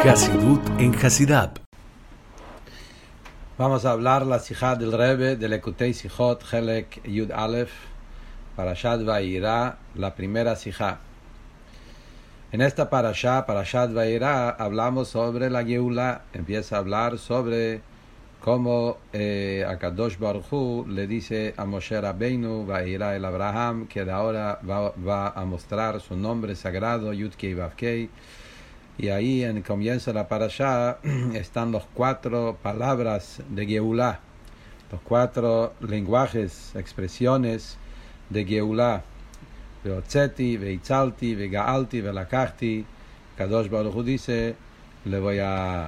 Hasidut en Hasidab. Vamos a hablar la sijá del Rebbe de Lekutei Sijot, Helek Yud Aleph, Parashat Vayirá, la primera sijá. En esta Parashat Vayirá, hablamos sobre la Geulá. Empieza a hablar sobre cómo Akadosh Baruch Hu le dice a Moshe Rabbeinu, Vayirá el Abraham, que de ahora va a mostrar su nombre sagrado, Yud-Kei Vav-Kei. Y ahí en el comienzo de la parashá están los 4 palabras de Geulá, los 4 lenguajes, expresiones de Geulá. Veotzeti, veitzalti, vegaalti, velakachti. Kadosh Baruch Hu dice, lo voy a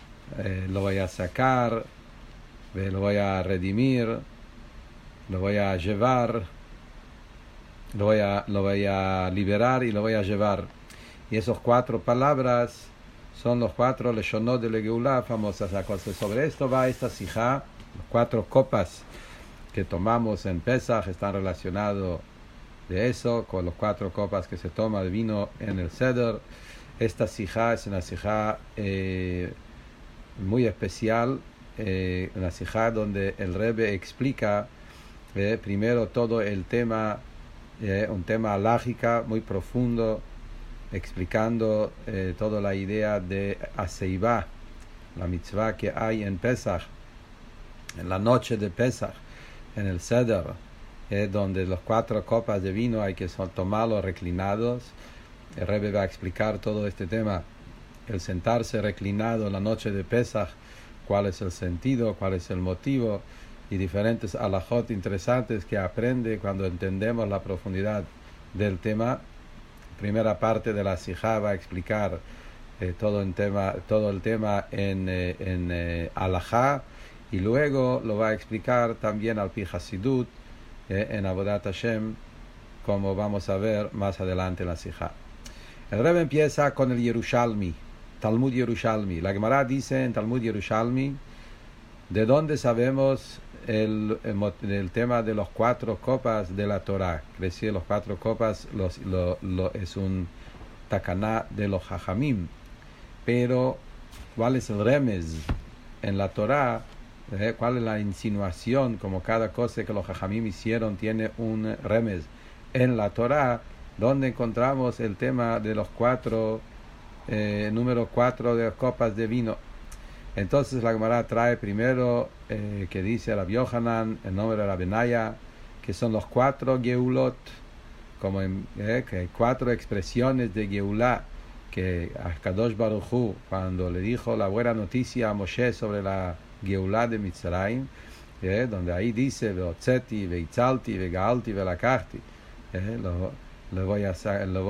sacar, lo voy a redimir, lo voy a llevar, lo voy a liberar y lo voy a llevar. Y esas 4 palabras son los 4 leshonot de la Geulá famosas. Sobre esto va esta sijá. Las 4 copas que tomamos en Pesach están relacionados de eso, con las 4 copas que se toma de vino en el Seder. Esta sijá es una sijá muy especial, una sijá donde el Rebbe explica primero todo el tema, un tema alágica muy profundo, explicando toda la idea de Aseivá, la mitzvah que hay en Pesach, en la noche de Pesach, en el Seder, donde las 4 copas de vino hay que tomarlos reclinados. El Rebbe va a explicar todo este tema, el sentarse reclinado en la noche de Pesach, cuál es el sentido, cuál es el motivo, y diferentes alajot interesantes que aprende cuando entendemos la profundidad del tema. Primera parte de la sijá va a explicar todo el tema en alajá, y luego lo va a explicar también al pi Hasidut en Avodat Hashem, como vamos a ver más adelante en la sijá. El Rebbe empieza con el Yerushalmi, Talmud Yerushalmi. La Gemara dice en Talmud Yerushalmi, ¿de dónde sabemos el tema de los 4 copas de la Torah? Es decir, los 4 copas es un takaná de los Jajamim, pero ¿cuál es el remez en la Torah? ¿Cuál es la insinuación? Como cada cosa que los Jajamim hicieron tiene un remez en la Torah, donde encontramos el tema de los 4, número 4 de las copas de vino. Entonces la Gemara trae primero que dice Rabbi Yohanan, el nombre de Rabbi Naya, que son los 4 Geulot, como que 4 expresiones de Geulá, que Kadosh Baruch Hu, cuando le dijo la buena noticia a Moshe sobre la Geulá de Mitzrayim, donde ahí dice Veotzeti, veitzalti, vegaalti, velakachti, lo voy a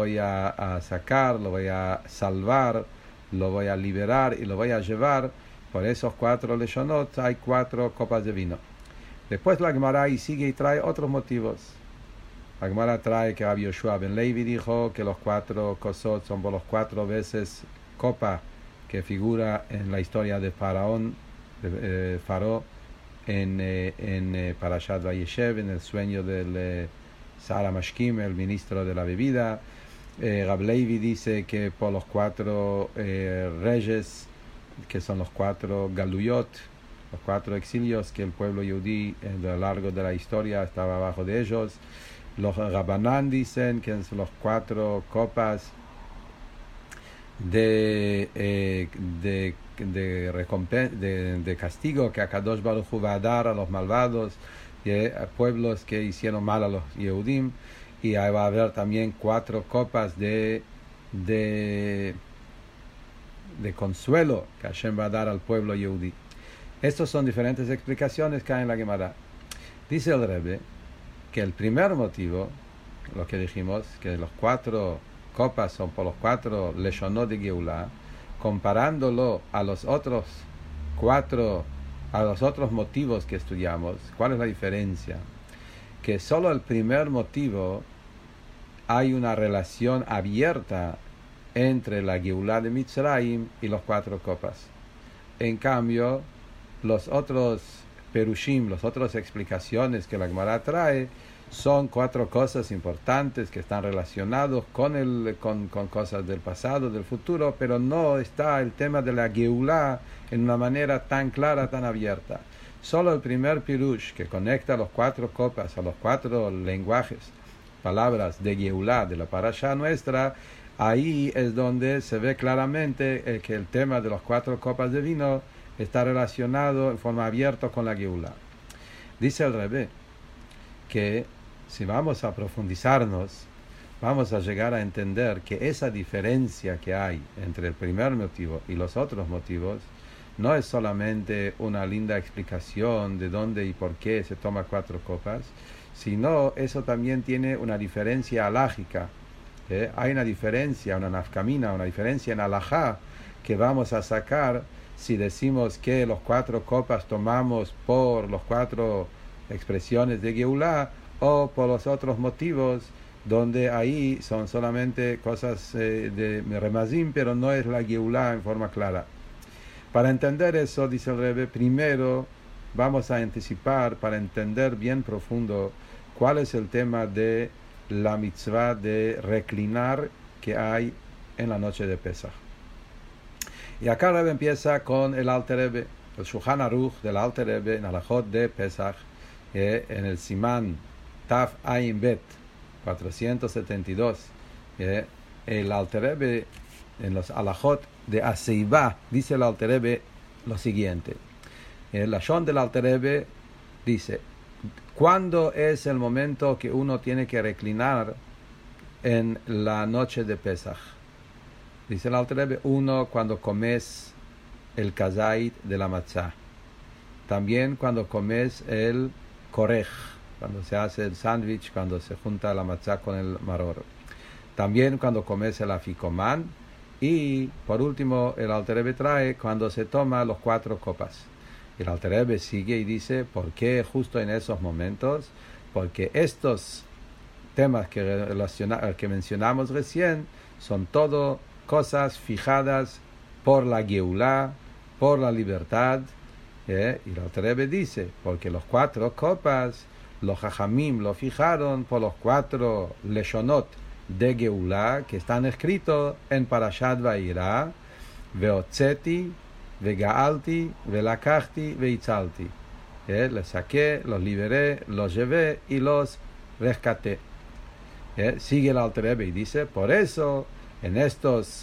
sacar, lo voy a salvar, lo voy a liberar y lo voy a llevar. Por esos 4 leshonot hay 4 copas de vino. Después la Gemara y sigue y trae otros motivos. La Gemara trae que Rabbi Yoshua ben Levi dijo que los 4 kosot son por los 4 veces copa que figura en la historia de Faraón, Faraón en Parashat Vayeshev, en el sueño del Sara Mashkim, el ministro de la bebida. Rabbi Levi dice que por los 4 reyes, que son los 4 galuyot, los 4 exilios que el pueblo yudí a lo largo de la historia estaba abajo de ellos. Los Rabbanán dicen que son los 4 copas de castigo que Akadosh Baruch Hu va a dar a los malvados y a pueblos que hicieron mal a los Yehudim. Y ahí va a haber también 4 copas de consuelo que Hashem va a dar al pueblo Yehudí. Estas son diferentes explicaciones que hay en la Gemara. Dice el Rebbe que el primer motivo, lo que dijimos, que los 4 copas son por los 4 leshonot de Geulá, comparándolo a los otros 4, a los otros motivos que estudiamos. ¿Cuál es la diferencia? Que solo el primer motivo hay una relación abierta entre la Geulá de Mitzrayim y los 4 copas. En cambio, los otros perushim, las otras explicaciones que la Gemara trae, son 4 cosas importantes que están relacionados con cosas del pasado, del futuro, pero no está el tema de la Geulá en una manera tan clara, tan abierta. Solo el primer pirush que conecta los 4 copas a los 4 lenguajes, palabras de Geulá, de la parashá nuestra, ahí es donde se ve claramente que el tema de las 4 copas de vino está relacionado en forma abierta con la Geulá. Dice el Rebbe que si vamos a profundizarnos, vamos a llegar a entender que esa diferencia que hay entre el primer motivo y los otros motivos no es solamente una linda explicación de dónde y por qué se toma 4 copas, sino eso también tiene una diferencia alágica. Hay una diferencia, una nafkamina, una diferencia en alajá que vamos a sacar si decimos que los 4 copas tomamos por los 4 expresiones de Geulá o por los otros motivos donde ahí son solamente cosas de remazim, pero no es la Geulá en forma clara. Para entender eso, dice el Rebbe, primero vamos a anticipar, para entender bien profundo, cuál es el tema de la mitzvah de reclinar que hay en la noche de Pesach. Y acá el Rebbe empieza con el Alter Rebbe, el Shulchan Aruch del Alter Rebbe en Alajot de Pesach, en el Simán Taf Ayin Bet 472. El Alter Rebbe en los Alajot de Aseibá dice el Alter Rebbe lo siguiente. El Lashon del Alter Rebbe dice: ¿cuándo es el momento que uno tiene que reclinar en la noche de Pesach? Dice el Alter Rebbe: 1, cuando comes el kazait de la matzah. También cuando comes el korej, cuando se hace el sándwich, cuando se junta la matzah con el maror. También cuando comes el afikomán. Y por último, el Alter Rebbe trae cuando se toma los 4 copas. El Alter Rebbe sigue y dice: ¿por qué justo en esos momentos? Porque estos temas que mencionamos recién son todo cosas fijadas por la Geulá, por la libertad. Y el Alter Rebbe dice: porque los 4 copas, los Jajamim lo fijaron por los 4 leshonot de Geulá que están escritos en Parashat Vayirá: Veotzeti, Vegaalti, Velakachti, Veitzalti. Les saqué, los liberé, los llevé y los rescaté. Sigue el Alter Rebbe y dice: por eso, en estos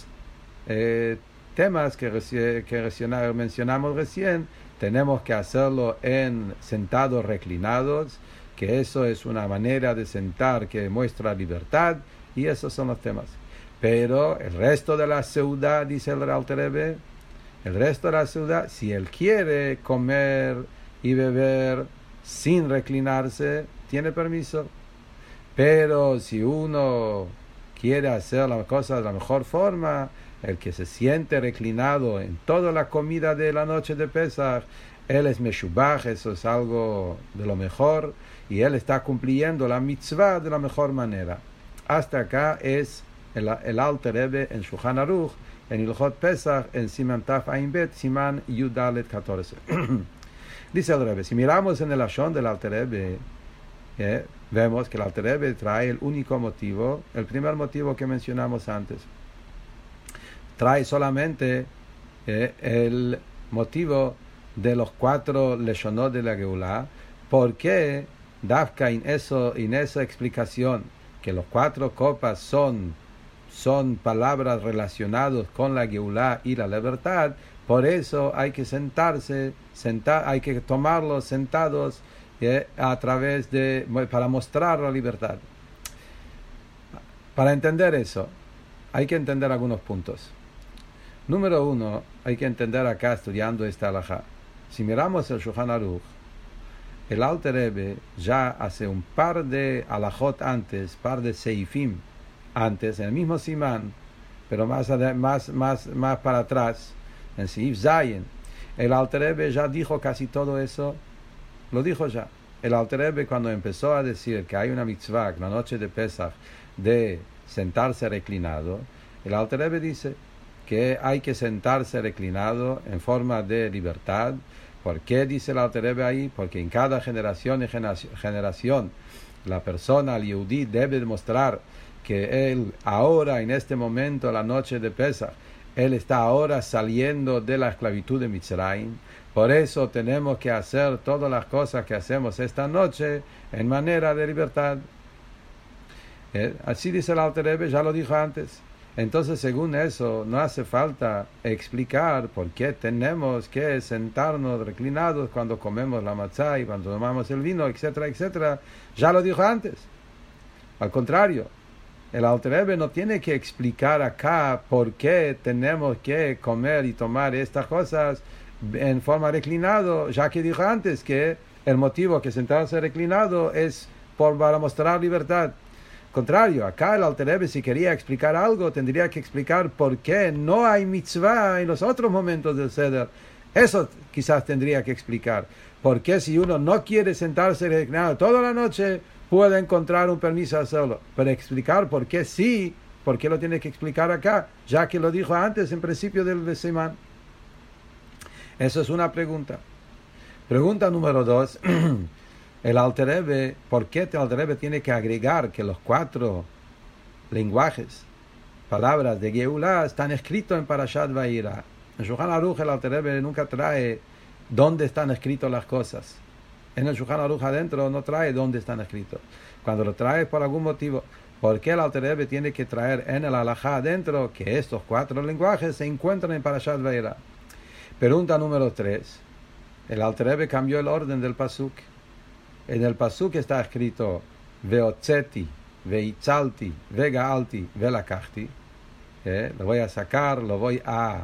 temas que mencionamos recién, tenemos que hacerlo en sentados reclinados, que eso es una manera de sentar que muestra libertad, y esos son los temas. Pero el resto de la seudá, dice el Alter Rebbe, el resto de la seudá, si él quiere comer y beber sin reclinarse, tiene permiso. Pero si uno quiere hacer las cosas de la mejor forma, el que se siente reclinado en toda la comida de la noche de Pesach, él es meshubach, eso es algo de lo mejor, y él está cumpliendo la mitzvah de la mejor manera. Hasta acá es el Alter Rebbe en Shulchan Aruch, en Ilhot Pesach, en Siman Taf Ayin Bet, Siman Yudalet 14. Dice el Rebbe, si miramos en el Lashon del Alter Rebbe, vemos que el Alter Rebbe trae el único motivo, el primer motivo que mencionamos antes. Trae solamente el motivo de los 4 leshonot de la Geulá, porque Dafka en esa explicación que los 4 copas son palabras relacionadas con la Geulá y la libertad, por eso hay que hay que tomarlos sentados a través para mostrar la libertad. Para entender eso, hay que entender algunos puntos. Número 1, hay que entender acá estudiando esta halajá. Si miramos el Shulchan Aruch, el Alter Rebbe ya hace un par de halajot antes, par de seifim antes, en el mismo simán, pero más para atrás, en Seif Zayin, el Alter Rebbe ya dijo casi todo eso, lo dijo ya. El Alter Rebbe, cuando empezó a decir que hay una mitzvah, la noche de Pesach, de sentarse reclinado, el Alter Rebbe dice que hay que sentarse reclinado en forma de libertad. ¿Por qué dice el Alter Rebbe ahí? Porque en cada generación La persona, el Yehudí, debe demostrar que él ahora, en este momento, la noche de Pesach, él está ahora saliendo de la esclavitud de Mitzrayim. Por eso tenemos que hacer todas las cosas que hacemos esta noche en manera de libertad. Así dice el Alter Rebbe, ya lo dijo antes. Entonces, según eso, no hace falta explicar por qué tenemos que sentarnos reclinados cuando comemos la matzá y cuando tomamos el vino, etcétera, etcétera. Ya lo dijo antes. Al contrario, el Alter Rebbe no tiene que explicar acá por qué tenemos que comer y tomar estas cosas en forma reclinado, ya que dijo antes que el motivo que sentarse reclinado es para mostrar libertad. Contrario, acá el Alter Rebbe, si quería explicar algo, tendría que explicar por qué no hay mitzvah en los otros momentos del Seder. Eso quizás tendría que explicar. ¿Por qué si uno no quiere sentarse reclinado toda la noche, puede encontrar un permiso a hacerlo? Pero explicar por qué sí, por qué lo tiene que explicar acá, ya que lo dijo antes en principio del Simán. Eso es una pregunta. Pregunta número 2. El Alter Rebbe, ¿por qué el Alter Rebbe tiene que agregar que los 4 lenguajes, palabras de Geulah, están escritos en Parashat Vayera? En Shulchan Aruch el Alter Rebbe nunca trae dónde están escritas las cosas. En el Shulchan Aruch adentro no trae dónde están escritos. Cuando lo trae por algún motivo, ¿por qué el Alter Rebbe tiene que traer en el Halajá adentro que estos 4 lenguajes se encuentran en Parashat Vayera? Pregunta número 3. El Alter Rebbe cambió el orden del pasuk. En el pasuk está escrito Veotzeti, Veitzalti, Vegaalti, Velakachti. Lo voy a sacar, lo voy a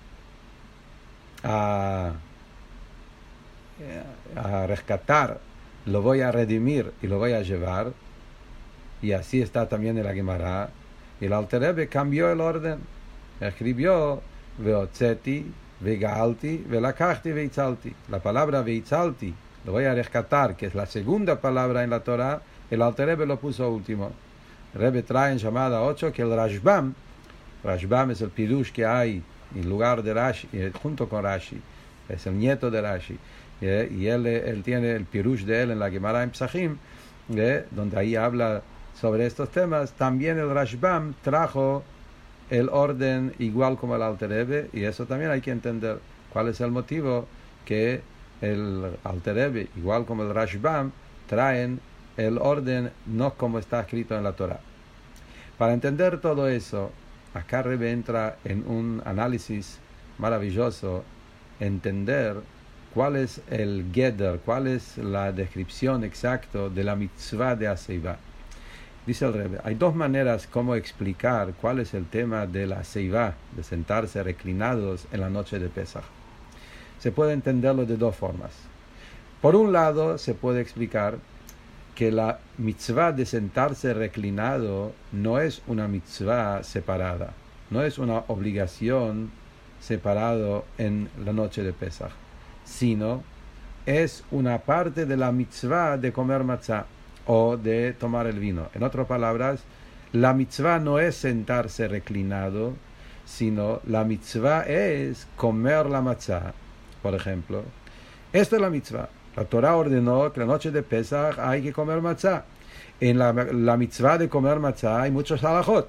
rescatar, lo voy a redimir y lo voy a llevar. Y así está también en la Gemara. Y el Alter Rebbe cambió el orden. Escribió Veotzeti, Vegaalti, Velakachti, Veitzalti. La palabra Veitzalti lo voy a rescatar, que es la segunda palabra en la Torah, el Alter Rebbe lo puso último. El Rebbe trae en llamada 8 que el Rashbam es el pirush que hay en lugar de Rashi, junto con Rashi, es el nieto de Rashi, y él tiene el pirush de él en la Gemara en Psachim, donde ahí habla sobre estos temas. También el Rashbam trajo el orden igual como el Alter Rebbe, y eso también hay que entender cuál es el motivo que el Alter Rebbe, igual como el Rashbam, traen el orden no como está escrito en la Torah. Para entender todo eso, acá Rebbe entra en un análisis maravilloso, entender cuál es el Geder, cuál es la descripción exacta de la mitzvah de Aseivá. Dice el Rebbe, hay 2 maneras como explicar cuál es el tema de la Aseivá, de sentarse reclinados en la noche de Pesach. Se puede entenderlo de 2 formas. Por un lado, se puede explicar que la mitzvah de sentarse reclinado no es una mitzvah separada, no es una obligación separado en la noche de Pesach, sino es una parte de la mitzvah de comer matzá o de tomar el vino. En otras palabras, la mitzvah no es sentarse reclinado, sino la mitzvah es comer la matzá. Por ejemplo, esta es la mitzvah. La Torah ordenó que la noche de Pesach hay que comer matzá. En la mitzvah de comer matzá hay muchos halajot.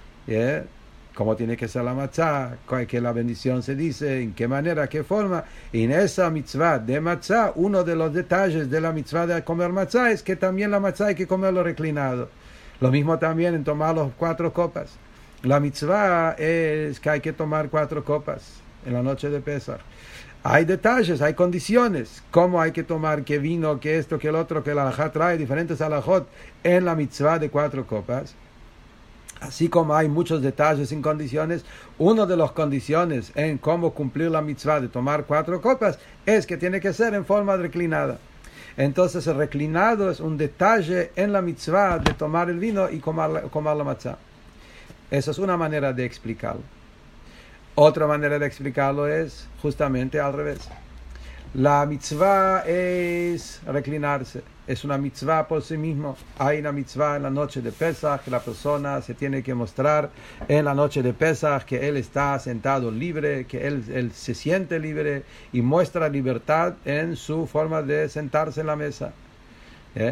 Cómo tiene que ser la matzá, que la bendición se dice, en qué manera, qué forma. En esa mitzvah de matzá, uno de los detalles de la mitzvah de comer matzá es que también la matzá hay que comerlo reclinado. Lo mismo también en tomar los 4 copas. La mitzvah es que hay que tomar 4 copas en la noche de Pesach. Hay detalles, hay condiciones, cómo hay que tomar, qué vino, qué esto, qué el otro, que el halajá trae diferentes halajot en la mitzvah de 4 copas. Así como hay muchos detalles sin condiciones, una de las condiciones en cómo cumplir la mitzvah de tomar 4 copas es que tiene que ser en forma reclinada. Entonces el reclinado es un detalle en la mitzvah de tomar el vino y comer la matzá. Esa es una manera de explicarlo. Otra manera de explicarlo es justamente al revés. La mitzvah es reclinarse. Es una mitzvah por sí mismo. Hay una mitzvah en la noche de Pesach que la persona se tiene que mostrar en la noche de Pesach que él está sentado libre, que él se siente libre y muestra libertad en su forma de sentarse en la mesa.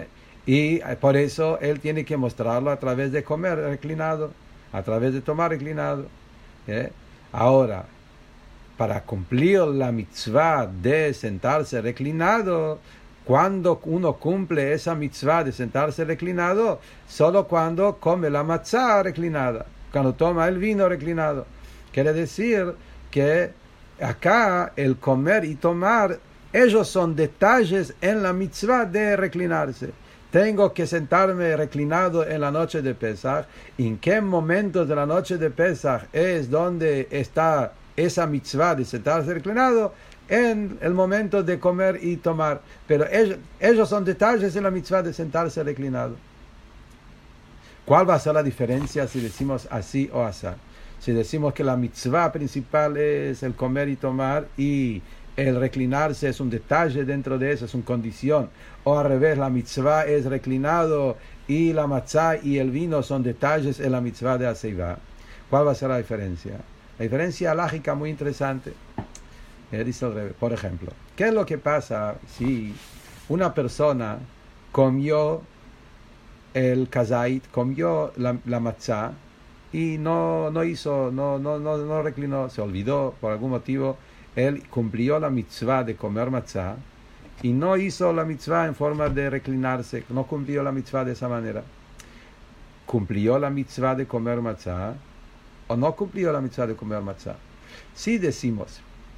Y por eso él tiene que mostrarlo a través de comer reclinado, a través de tomar reclinado. Ahora, para cumplir la mitzvah de sentarse reclinado, cuando uno cumple esa mitzvah de sentarse reclinado, solo cuando come la matzá reclinada, cuando toma el vino reclinado. Quiere decir que acá el comer y tomar, ellos son detalles en la mitzvah de reclinarse. Tengo que sentarme reclinado en la noche de Pesach. ¿En qué momentos de la noche de Pesach es donde está esa mitzvah de sentarse reclinado? En el momento de comer y tomar. Pero ellos son detalles en la mitzvah de sentarse reclinado. ¿Cuál va a ser la diferencia si decimos así o así? Si decimos que la mitzvah principal es el comer y tomar y el reclinarse es un detalle dentro de eso, es una condición. O al revés, la mitzvah es reclinado y la matzá y el vino son detalles en la mitzvah de Aseivá. ¿Cuál va a ser la diferencia? La diferencia lógica muy interesante. Dice el Rebbe, por ejemplo, ¿qué es lo que pasa si una persona comió el kazait, comió la matzá y no reclinó, se olvidó por algún motivo? Él cumplió la mitzvah de comer matzá y no hizo la mitzvah en forma de reclinarse, no cumplió la mitzvah de esa manera. ¿Cumplió la mitzvah de comer matzá o no cumplió la mitzvah de comer matzá? Si decimos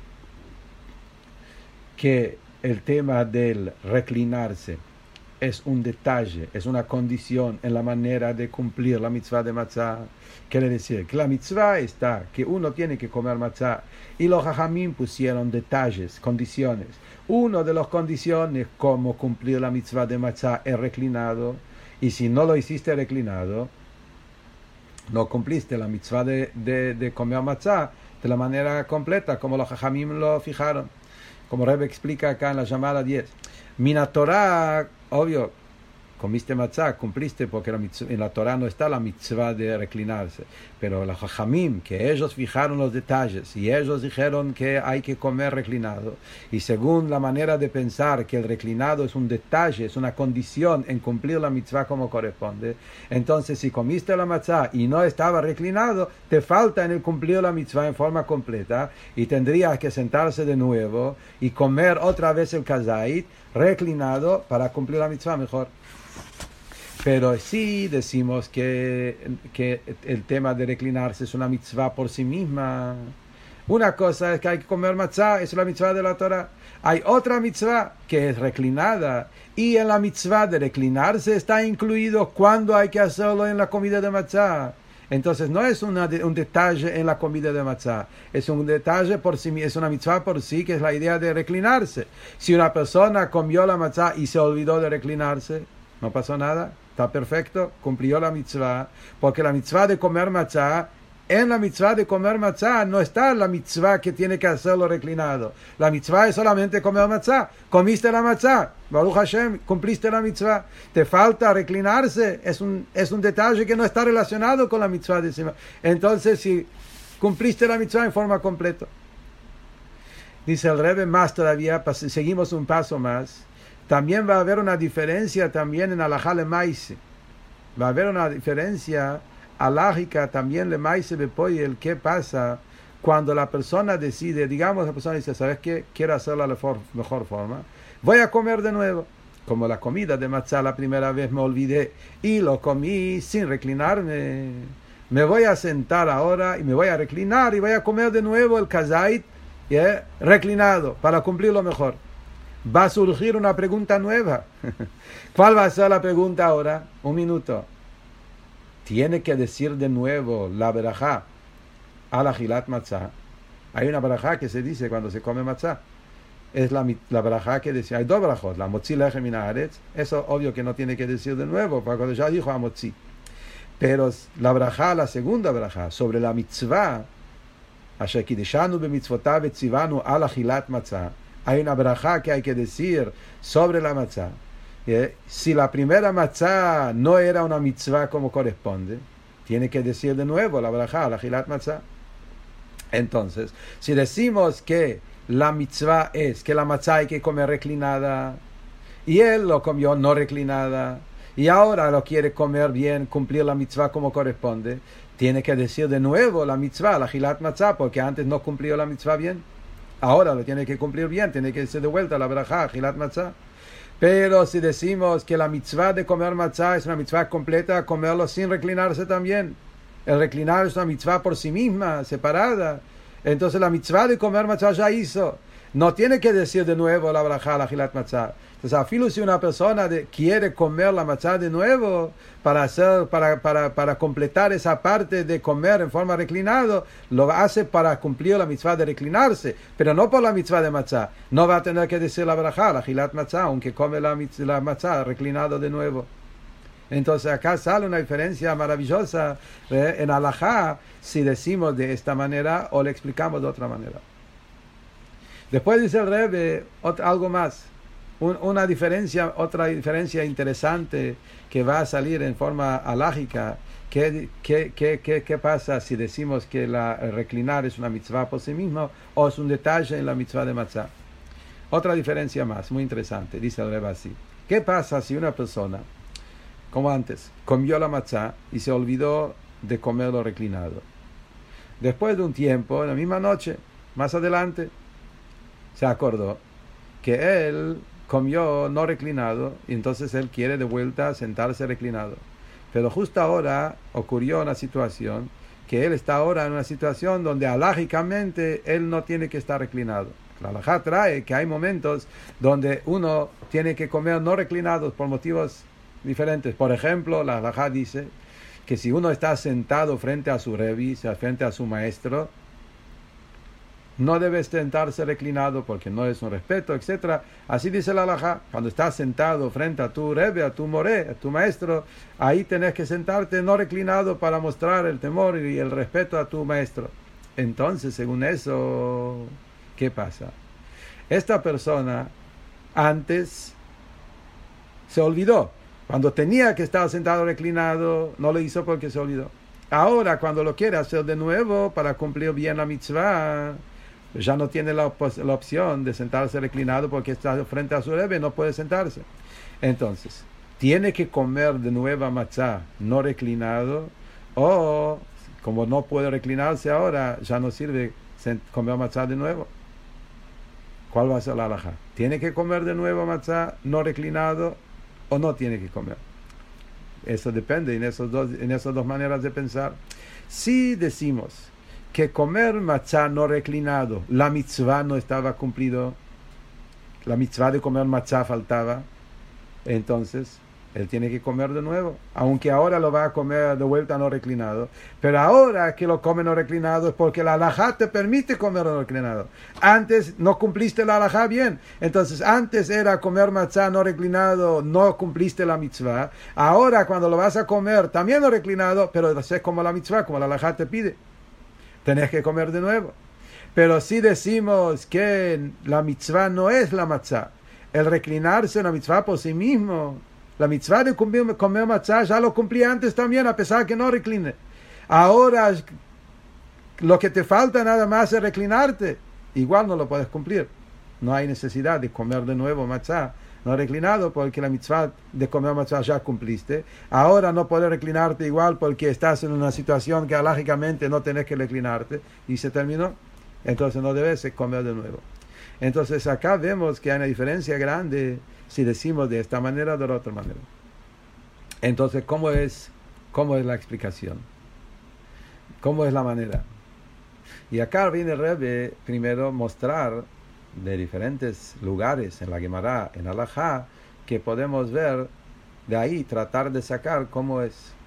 que el tema del reclinarse es un detalle, es una condición en la manera de cumplir la mitzvah de matzá, quiere decir que la mitzvah está, que uno tiene que comer matzá, y los jajamim pusieron detalles, condiciones. Una de las condiciones como cumplir la mitzvah de matzá es reclinado, y si no lo hiciste reclinado, no cumpliste la mitzvah de comer matzá de la manera completa, como los jajamim lo fijaron. Como Rebbe explica acá en la llamada 10. Mina Torah, obvio, comiste matzá, cumpliste, porque en la Torah no está la mitzvah de reclinarse. Pero los jajamim, que ellos fijaron los detalles, y ellos dijeron que hay que comer reclinado, y según la manera de pensar que el reclinado es un detalle, es una condición en cumplir la mitzvah como corresponde, entonces si comiste la matzá y no estaba reclinado, te falta en el cumplir la mitzvah en forma completa, y tendrías que sentarse de nuevo y comer otra vez el kazait reclinado para cumplir la mitzvah mejor. Pero sí decimos que el tema de reclinarse es una mitzvah por sí misma. Una cosa es que hay que comer matzá, es la mitzvah de la Torah. Hay otra mitzvah que es reclinada, y en la mitzvah de reclinarse está incluido cuando hay que hacerlo en la comida de matzá. Entonces no es un detalle en la comida de matzá, es un detalle por sí, es una mitzvah por sí, que es la idea de reclinarse. Si una persona comió la matzá y se olvidó de reclinarse, no pasó nada, está perfecto, cumplió la mitzvah, porque la mitzvah de comer matzá, en la mitzvah de comer matzá no está la mitzvah que tiene que hacerlo reclinado. La mitzvah es solamente comer matzá. Comiste la matzá, Baruch Hashem, cumpliste la mitzvah. Te falta reclinarse, es un detalle que no está relacionado con la mitzvah de encima. Entonces, si cumpliste la mitzvah en forma completa. Dice el Rebbe más todavía, seguimos un paso más. También va a haber una diferencia también en alajá le maise. Va a haber una diferencia alágica también le maise bepoyel. ¿Qué pasa cuando la persona decide, digamos, la persona dice, ¿sabes qué? Quiero hacerla de la mejor forma. Voy a comer de nuevo. Como la comida de matzá la primera vez me olvidé y lo comí sin reclinarme. Me voy a sentar ahora y me voy a reclinar y voy a comer de nuevo el kazait reclinado para cumplirlo mejor. Va a surgir una pregunta nueva. ¿Cuál va a ser la pregunta ahora? Un minuto. Tiene que decir de nuevo la berajá a la gilat matzá. Hay una berajá que se dice cuando se come matzá. Es la berajá que decía. Hay dos berajot. La motzi lechem min haaretz. Eso obvio que no tiene que decir de nuevo, porque cuando ya dijo a motzi. Pero la berajá, la segunda berajá, sobre la mitzvah, asher kideshanu b'mitzvotav etzivanu a la gilat matzá. Hay una berajá que hay que decir sobre la matzá. Si la primera matzá no era una mitzvah como corresponde, tiene que decir de nuevo la berajá, la gilat matzá. Entonces, si decimos que la mitzvah es que la matzá hay que comer reclinada, y él lo comió no reclinada, y ahora lo quiere comer bien, cumplir la mitzvah como corresponde, tiene que decir de nuevo la mitzvah, la Achilat Matzah, porque antes no cumplió la mitzvah bien. Ahora lo tiene que cumplir bien, tiene que decir de vuelta la verajá, Achilat Matzah. Pero si decimos que la mitzvah de comer matzah es una mitzvah completa, comerlo sin reclinarse también. El reclinar es una mitzvah por sí misma, separada. Entonces la mitzvah de comer matzah ya hizo. No tiene que decir de nuevo la verajá, la Achilat Matzah. Entonces, afilo si una persona quiere comer la matzah de nuevo para completar esa parte de comer en forma reclinada, lo hace para cumplir la mitzvah de reclinarse, pero no por la mitzvah de matzah. No va a tener que decir la verajá, la Achilat Matzah, aunque come la matzah reclinado de nuevo. Entonces acá sale una diferencia maravillosa en halajá si decimos de esta manera o le explicamos de otra manera. Después dice el Rebbe algo más, otra diferencia interesante que va a salir en forma halágica. ¿Qué pasa si decimos que el reclinar es una mitzvah por sí mismo o es un detalle en la mitzvah de matzah? Otra diferencia más, muy interesante, dice el Rebbe así. ¿Qué pasa si una persona, como antes, comió la matzah y se olvidó de comerlo reclinado? Después de un tiempo, en la misma noche, más adelante, se acordó que él comió no reclinado y entonces él quiere de vuelta sentarse reclinado. Pero justo ahora ocurrió una situación que él está ahora en una situación donde alágicamente él no tiene que estar reclinado. La halajá trae que hay momentos donde uno tiene que comer no reclinados por motivos diferentes. Por ejemplo, la halajá dice que si uno está sentado frente a su revi, frente a su maestro, no debes sentarse reclinado porque no es un respeto, etc. Así dice la halajá. Cuando estás sentado frente a tu rebbe, a tu moré, a tu maestro, ahí tenés que sentarte no reclinado para mostrar el temor y el respeto a tu maestro. Entonces, según eso, ¿qué pasa? Esta persona antes se olvidó. Cuando tenía que estar sentado reclinado, no lo hizo porque se olvidó. Ahora, cuando lo quiere hacer de nuevo para cumplir bien la mitzvah, ya no tiene la opción de sentarse reclinado porque está frente a su rebbe, no puede sentarse. Entonces, tiene que comer de nuevo matzah no reclinado, o como no puede reclinarse ahora, ya no sirve comer matzah de nuevo. ¿Cuál va a ser la halajá? ¿Tiene que comer de nuevo matzah no reclinado o no tiene que comer? Eso depende en esas dos maneras de pensar. Si decimos que comer matzah no reclinado, la mitzvah no estaba cumplido, la mitzvah de comer matzah faltaba, entonces él tiene que comer de nuevo, aunque ahora lo va a comer de vuelta no reclinado, pero ahora que lo come no reclinado es porque la halajá te permite comer no reclinado. Antes no cumpliste la halajá bien, entonces antes era comer matzah no reclinado, no cumpliste la mitzvah. Ahora cuando lo vas a comer también no reclinado, pero es como la mitzvah, como la halajá te pide, tenés que comer de nuevo. Pero si decimos que la mitzvah no es la matzah, el reclinarse es una mitzvah por sí mismo. La mitzvah de comer matzah ya lo cumplí antes también, a pesar que no recline. Ahora lo que te falta nada más es reclinarte. Igual no lo puedes cumplir. No hay necesidad de comer de nuevo matzah no reclinado porque la mitzvah de comer matzah ya cumpliste. Ahora no puedes reclinarte igual porque estás en una situación que alágicamente no tenés que reclinarte y se terminó. Entonces no debes comer de nuevo. Entonces acá vemos que hay una diferencia grande si decimos de esta manera o de la otra manera. Entonces, ¿cómo es la explicación? ¿Cómo es la manera? Y acá viene el Rebbe primero mostrar de diferentes lugares en la Gemara, en halajá, que podemos ver de ahí, tratar de sacar cómo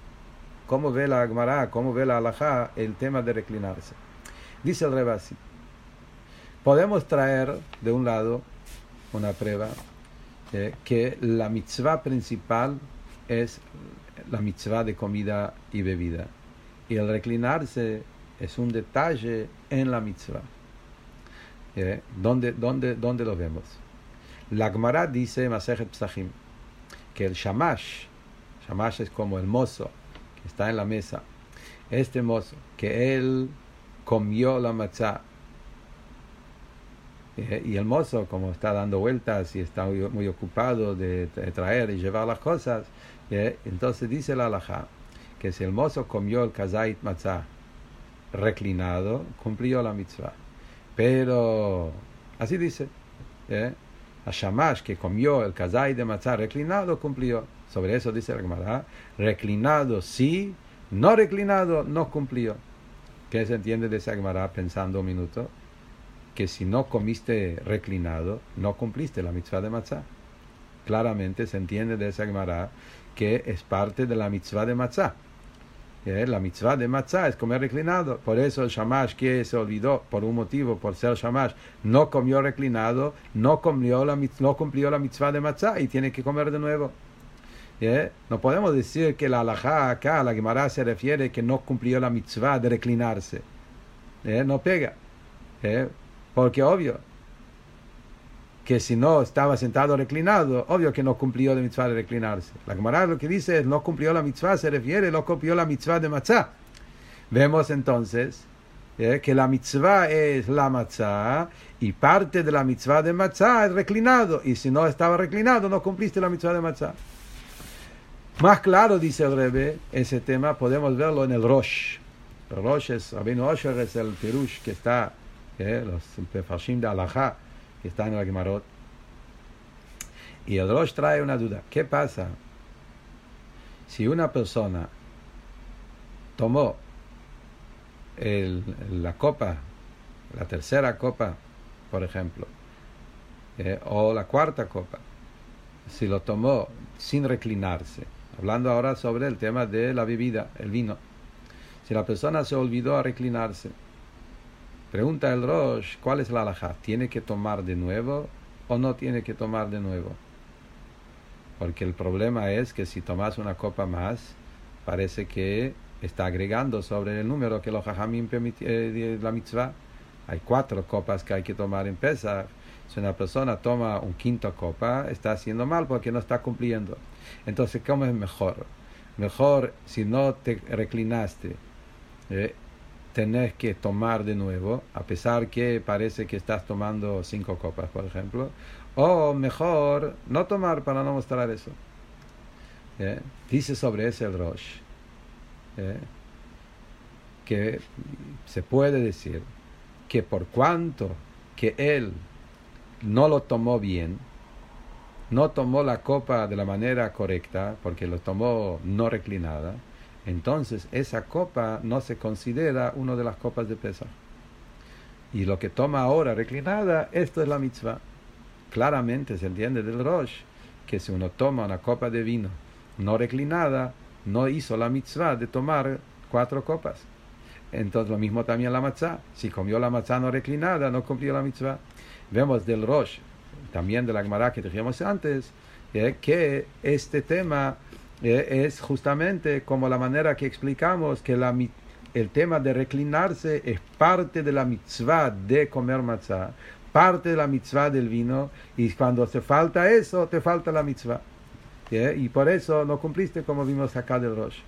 ve la Gemara, cómo ve la halajá el tema de reclinarse. Dice el Rebbe así: podemos traer de un lado una prueba que la mitzvah principal es la mitzvah de comida y bebida, y el reclinarse es un detalle en la mitzvah. ¿Dónde lo vemos? La Gemara dice en Masejet Pesachim que el shamash es como el mozo que está en la mesa, este mozo que él comió la matzah, y el mozo, como está dando vueltas y está muy ocupado de traer y llevar las cosas, Entonces dice la halajá que si el mozo comió el kazait matzah reclinado, cumplió la mitzvah. Pero, así dice, a Shamash que comió el kazait de matzah reclinado, cumplió. Sobre eso dice la Gemara, reclinado sí, no reclinado no cumplió. ¿Qué se entiende de esa Gemara pensando un minuto? Que si no comiste reclinado, no cumpliste la mitzvah de matzah. Claramente se entiende de esa Gemara que es parte de la mitzvah de matzah. La mitzvah de matzah es comer reclinado. Por eso el shamash que se olvidó, por un motivo, por ser shamash, no comió reclinado, no cumplió la mitzvah de matzah y tiene que comer de nuevo. No podemos decir que la halajá acá, la Gemara se refiere que no cumplió la mitzvah de reclinarse. No pega. Porque obvio que si no estaba sentado reclinado, obvio que no cumplió la mitzvah de reclinarse. La Gemara lo que dice es no cumplió la mitzvah, se refiere, no cumplió la mitzvah de matzah. Vemos entonces que la mitzvah es la matzah y parte de la mitzvah de matzah es reclinado. Y si no estaba reclinado, no cumpliste la mitzvah de matzah. Más claro, dice el Rebbe, ese tema podemos verlo en el Rosh. El Rosh es, Rabbeinu Osher es el Pirush que está, los Mefarshim de halajá, que están en la Gemarot. Y el Rosh trae una duda. ¿Qué pasa si una persona tomó la copa, la tercera copa, por ejemplo, o la cuarta copa, si lo tomó sin reclinarse? Hablando ahora sobre el tema de la bebida, el vino. Si la persona se olvidó a reclinarse, pregunta el Rosh, ¿cuál es la halajá? ¿Tiene que tomar de nuevo o no tiene que tomar de nuevo? Porque el problema es que si tomas una copa más, parece que está agregando sobre el número que los jajamim permiten la mitzvah. Hay 4 copas que hay que tomar en Pesach. Si una persona toma un quinto copa, está haciendo mal porque no está cumpliendo. Entonces, ¿cómo es mejor? Mejor, si no te reclinaste, tenés que tomar de nuevo, a pesar que parece que estás tomando 5 copas, por ejemplo. O mejor, no tomar para no mostrar eso. Dice sobre ese el Rosh, que se puede decir que por cuanto que él no lo tomó bien, no tomó la copa de la manera correcta, porque lo tomó no reclinada, entonces esa copa no se considera una de las copas de Pesach. Y lo que toma ahora reclinada, esto es la mitzvah. Claramente se entiende del Rosh que si uno toma una copa de vino no reclinada, no hizo la mitzvah de tomar 4 copas. Entonces lo mismo también la matzah. Si comió la matzah no reclinada, no cumplió la mitzvah. Vemos del Rosh, también de la Gemara que dijimos antes, que este tema es justamente como la manera que explicamos que el tema de reclinarse es parte de la mitzvah de comer matzah, parte de la mitzvah del vino, y cuando te falta eso, te falta la mitzvah. Y por eso no cumpliste, como vimos acá del Rosh.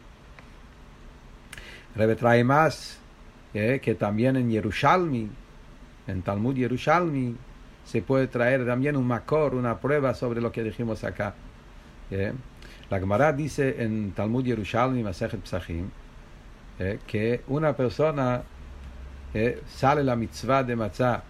Rebbe trae más, que también en Yerushalmi, en Talmud Yerushalmi, se puede traer también un makor, una prueba sobre lo que dijimos acá. La Gemara dice en Talmud Yerushalmi, Masechet Psachim, que una persona sale la mitzvah de matzah,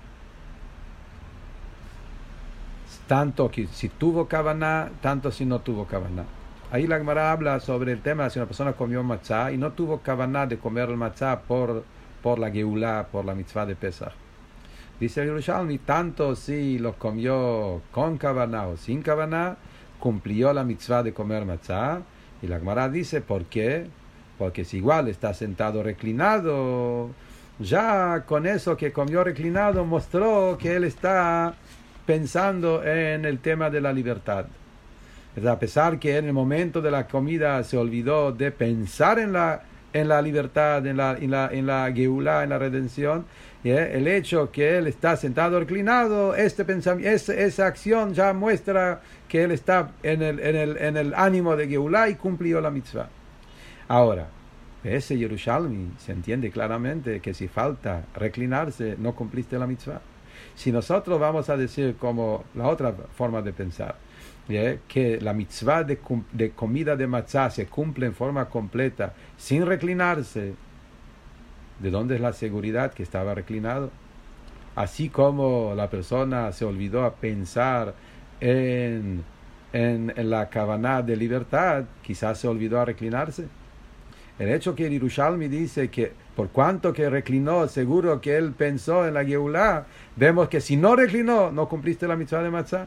tanto que si tuvo kavaná, tanto si no tuvo kavaná. Ahí la Gemara habla sobre el tema si una persona comió matzah y no tuvo kavaná de comer el matzah por la geulá, por la mitzvah de Pesach. Dice el Yerushalmi, tanto si lo comió con kavaná o sin kavaná, cumplió la mitzvah de comer matzah. Y la Gemara dice, ¿por qué? Porque si igual está sentado reclinado, ya con eso que comió reclinado mostró que él está pensando en el tema de la libertad. A pesar que en el momento de la comida se olvidó de pensar en la libertad, en la geulá, en la redención, el hecho que él está sentado reclinado, esa acción ya muestra que él está en el ánimo de geulá y cumplió la mitzvah. Ahora, ese Yerushalmi se entiende claramente que si falta reclinarse, no cumpliste la mitzvah. Si nosotros vamos a decir como la otra forma de pensar, que la mitzvah de comida de matzah se cumple en forma completa sin reclinarse, ¿de dónde es la seguridad que estaba reclinado? Así como la persona se olvidó a pensar en la kavaná de libertad, quizás se olvidó a reclinarse. El hecho que el Yerushalmi dice que por cuanto que reclinó, seguro que él pensó en la Geulá, vemos que si no reclinó, no cumpliste la mitzvah de matzah.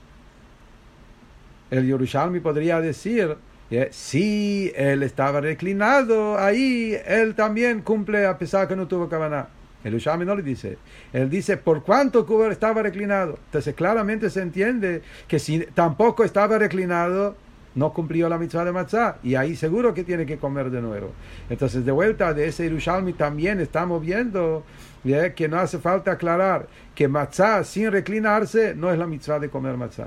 El Yerushalmi podría decir, si él estaba reclinado, ahí él también cumple a pesar que no tuvo kavaná. El Yerushalmi no le dice. Él dice, por cuánto estaba reclinado. Entonces claramente se entiende que si tampoco estaba reclinado, no cumplió la mitzvah de matzah. Y ahí seguro que tiene que comer de nuevo. Entonces de vuelta de ese Yerushalmi también estamos viendo que no hace falta aclarar que matzah sin reclinarse no es la mitzvah de comer matzah.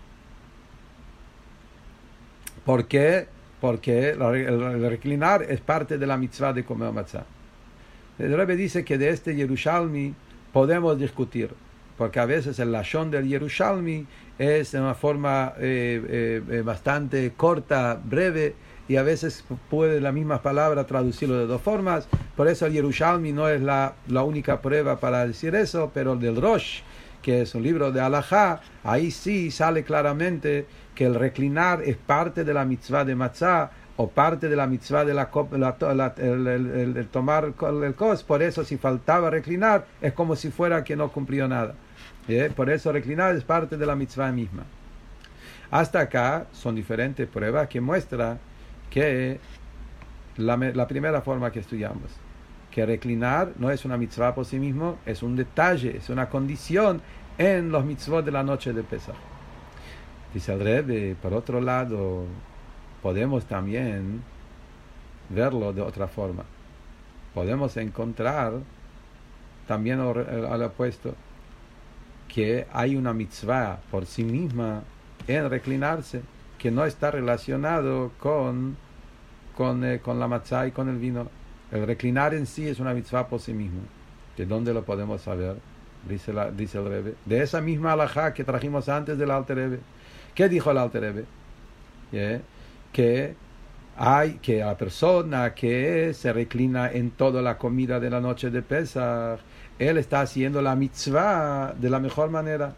¿Por qué? Porque el reclinar es parte de la mitzvah de comer matzah. El Rebbe dice que de este Yerushalmi podemos discutir, porque a veces el lashon del Yerushalmi es de una forma bastante corta, breve, y a veces puede la misma palabra traducirlo de dos formas. Por eso el Yerushalmi no es la única prueba para decir eso, pero el del Rosh, que es un libro de Halajá, ahí sí sale claramente que el reclinar es parte de la mitzvah de matzah, o parte de la mitzvah de el tomar el kos. Por eso si faltaba reclinar es como si fuera que no cumplió nada. Por eso reclinar es parte de la mitzvah misma. Hasta acá son diferentes pruebas que muestran que la primera forma que estudiamos, que reclinar no es una mitzvah por sí mismo, es un detalle, es una condición en los mitzvot de la noche de Pesach. Dice el Rebbe, por otro lado, podemos también verlo de otra forma. Podemos encontrar también al opuesto, que hay una mitzvah por sí misma en reclinarse, que no está relacionado con la matzah y con el vino. El reclinar en sí es una mitzvah por sí mismo. ¿De dónde lo podemos saber? Dice el Rebbe. De esa misma halajá que trajimos antes del Alter Rebbe. ¿Qué dijo el Alter Rebbe? Que la persona que se reclina en toda la comida de la noche de Pesach, él está haciendo la mitzvah de la mejor manera.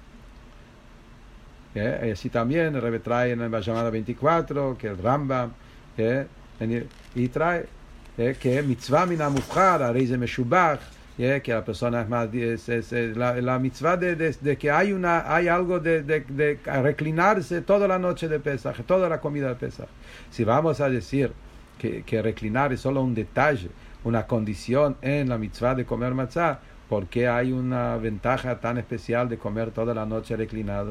Así también el Rebbe trae en la llamada 24, que el Rambam, y trae que mitzvah min hamufchar, arei ze meshubach, que la persona es más, la mitzvah de que hay algo de reclinarse toda la noche de Pesach, toda la comida de Pesach. Si vamos a decir que reclinar es solo un detalle, una condición en la mitzvah de comer matzah, ¿por qué hay una ventaja tan especial de comer toda la noche reclinado?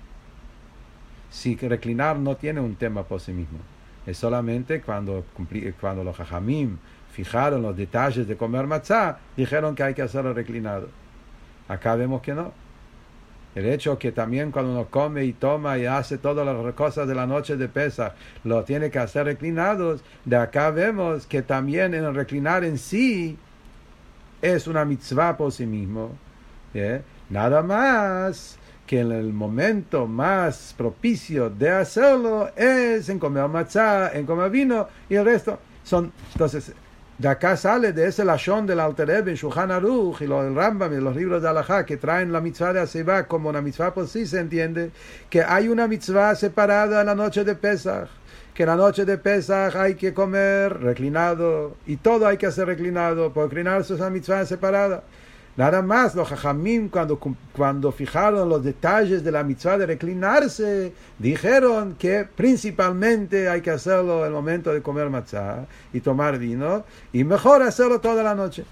Si reclinar no tiene un tema por sí mismo, es solamente cuando los jajamim fijaron los detalles de comer matzah, dijeron que hay que hacerlo reclinado. Acá vemos que no. El hecho que también cuando uno come y toma y hace todas las cosas de la noche de Pesach, lo tiene que hacer reclinados. De acá vemos que también en el reclinar en sí es una mitzvah por sí mismo. Nada más que en el momento más propicio de hacerlo es en comer matzah, en comer vino, y el resto son. Entonces, de acá sale de ese lashon del Alter Rebbe en Shulchan Aruch y el Rambam y los libros de Halajá que traen la mitzvah de Asibá como una mitzvah por sí, se entiende que hay una mitzvah separada en la noche de Pesach, que en la noche de Pesach hay que comer reclinado, y todo hay que hacer reclinado, por reclinarse es una mitzvah separada. Nada más los jajamim cuando fijaron los detalles de la mitzvah de reclinarse, dijeron que principalmente hay que hacerlo en el momento de comer matzah y tomar vino, y mejor hacerlo toda la noche.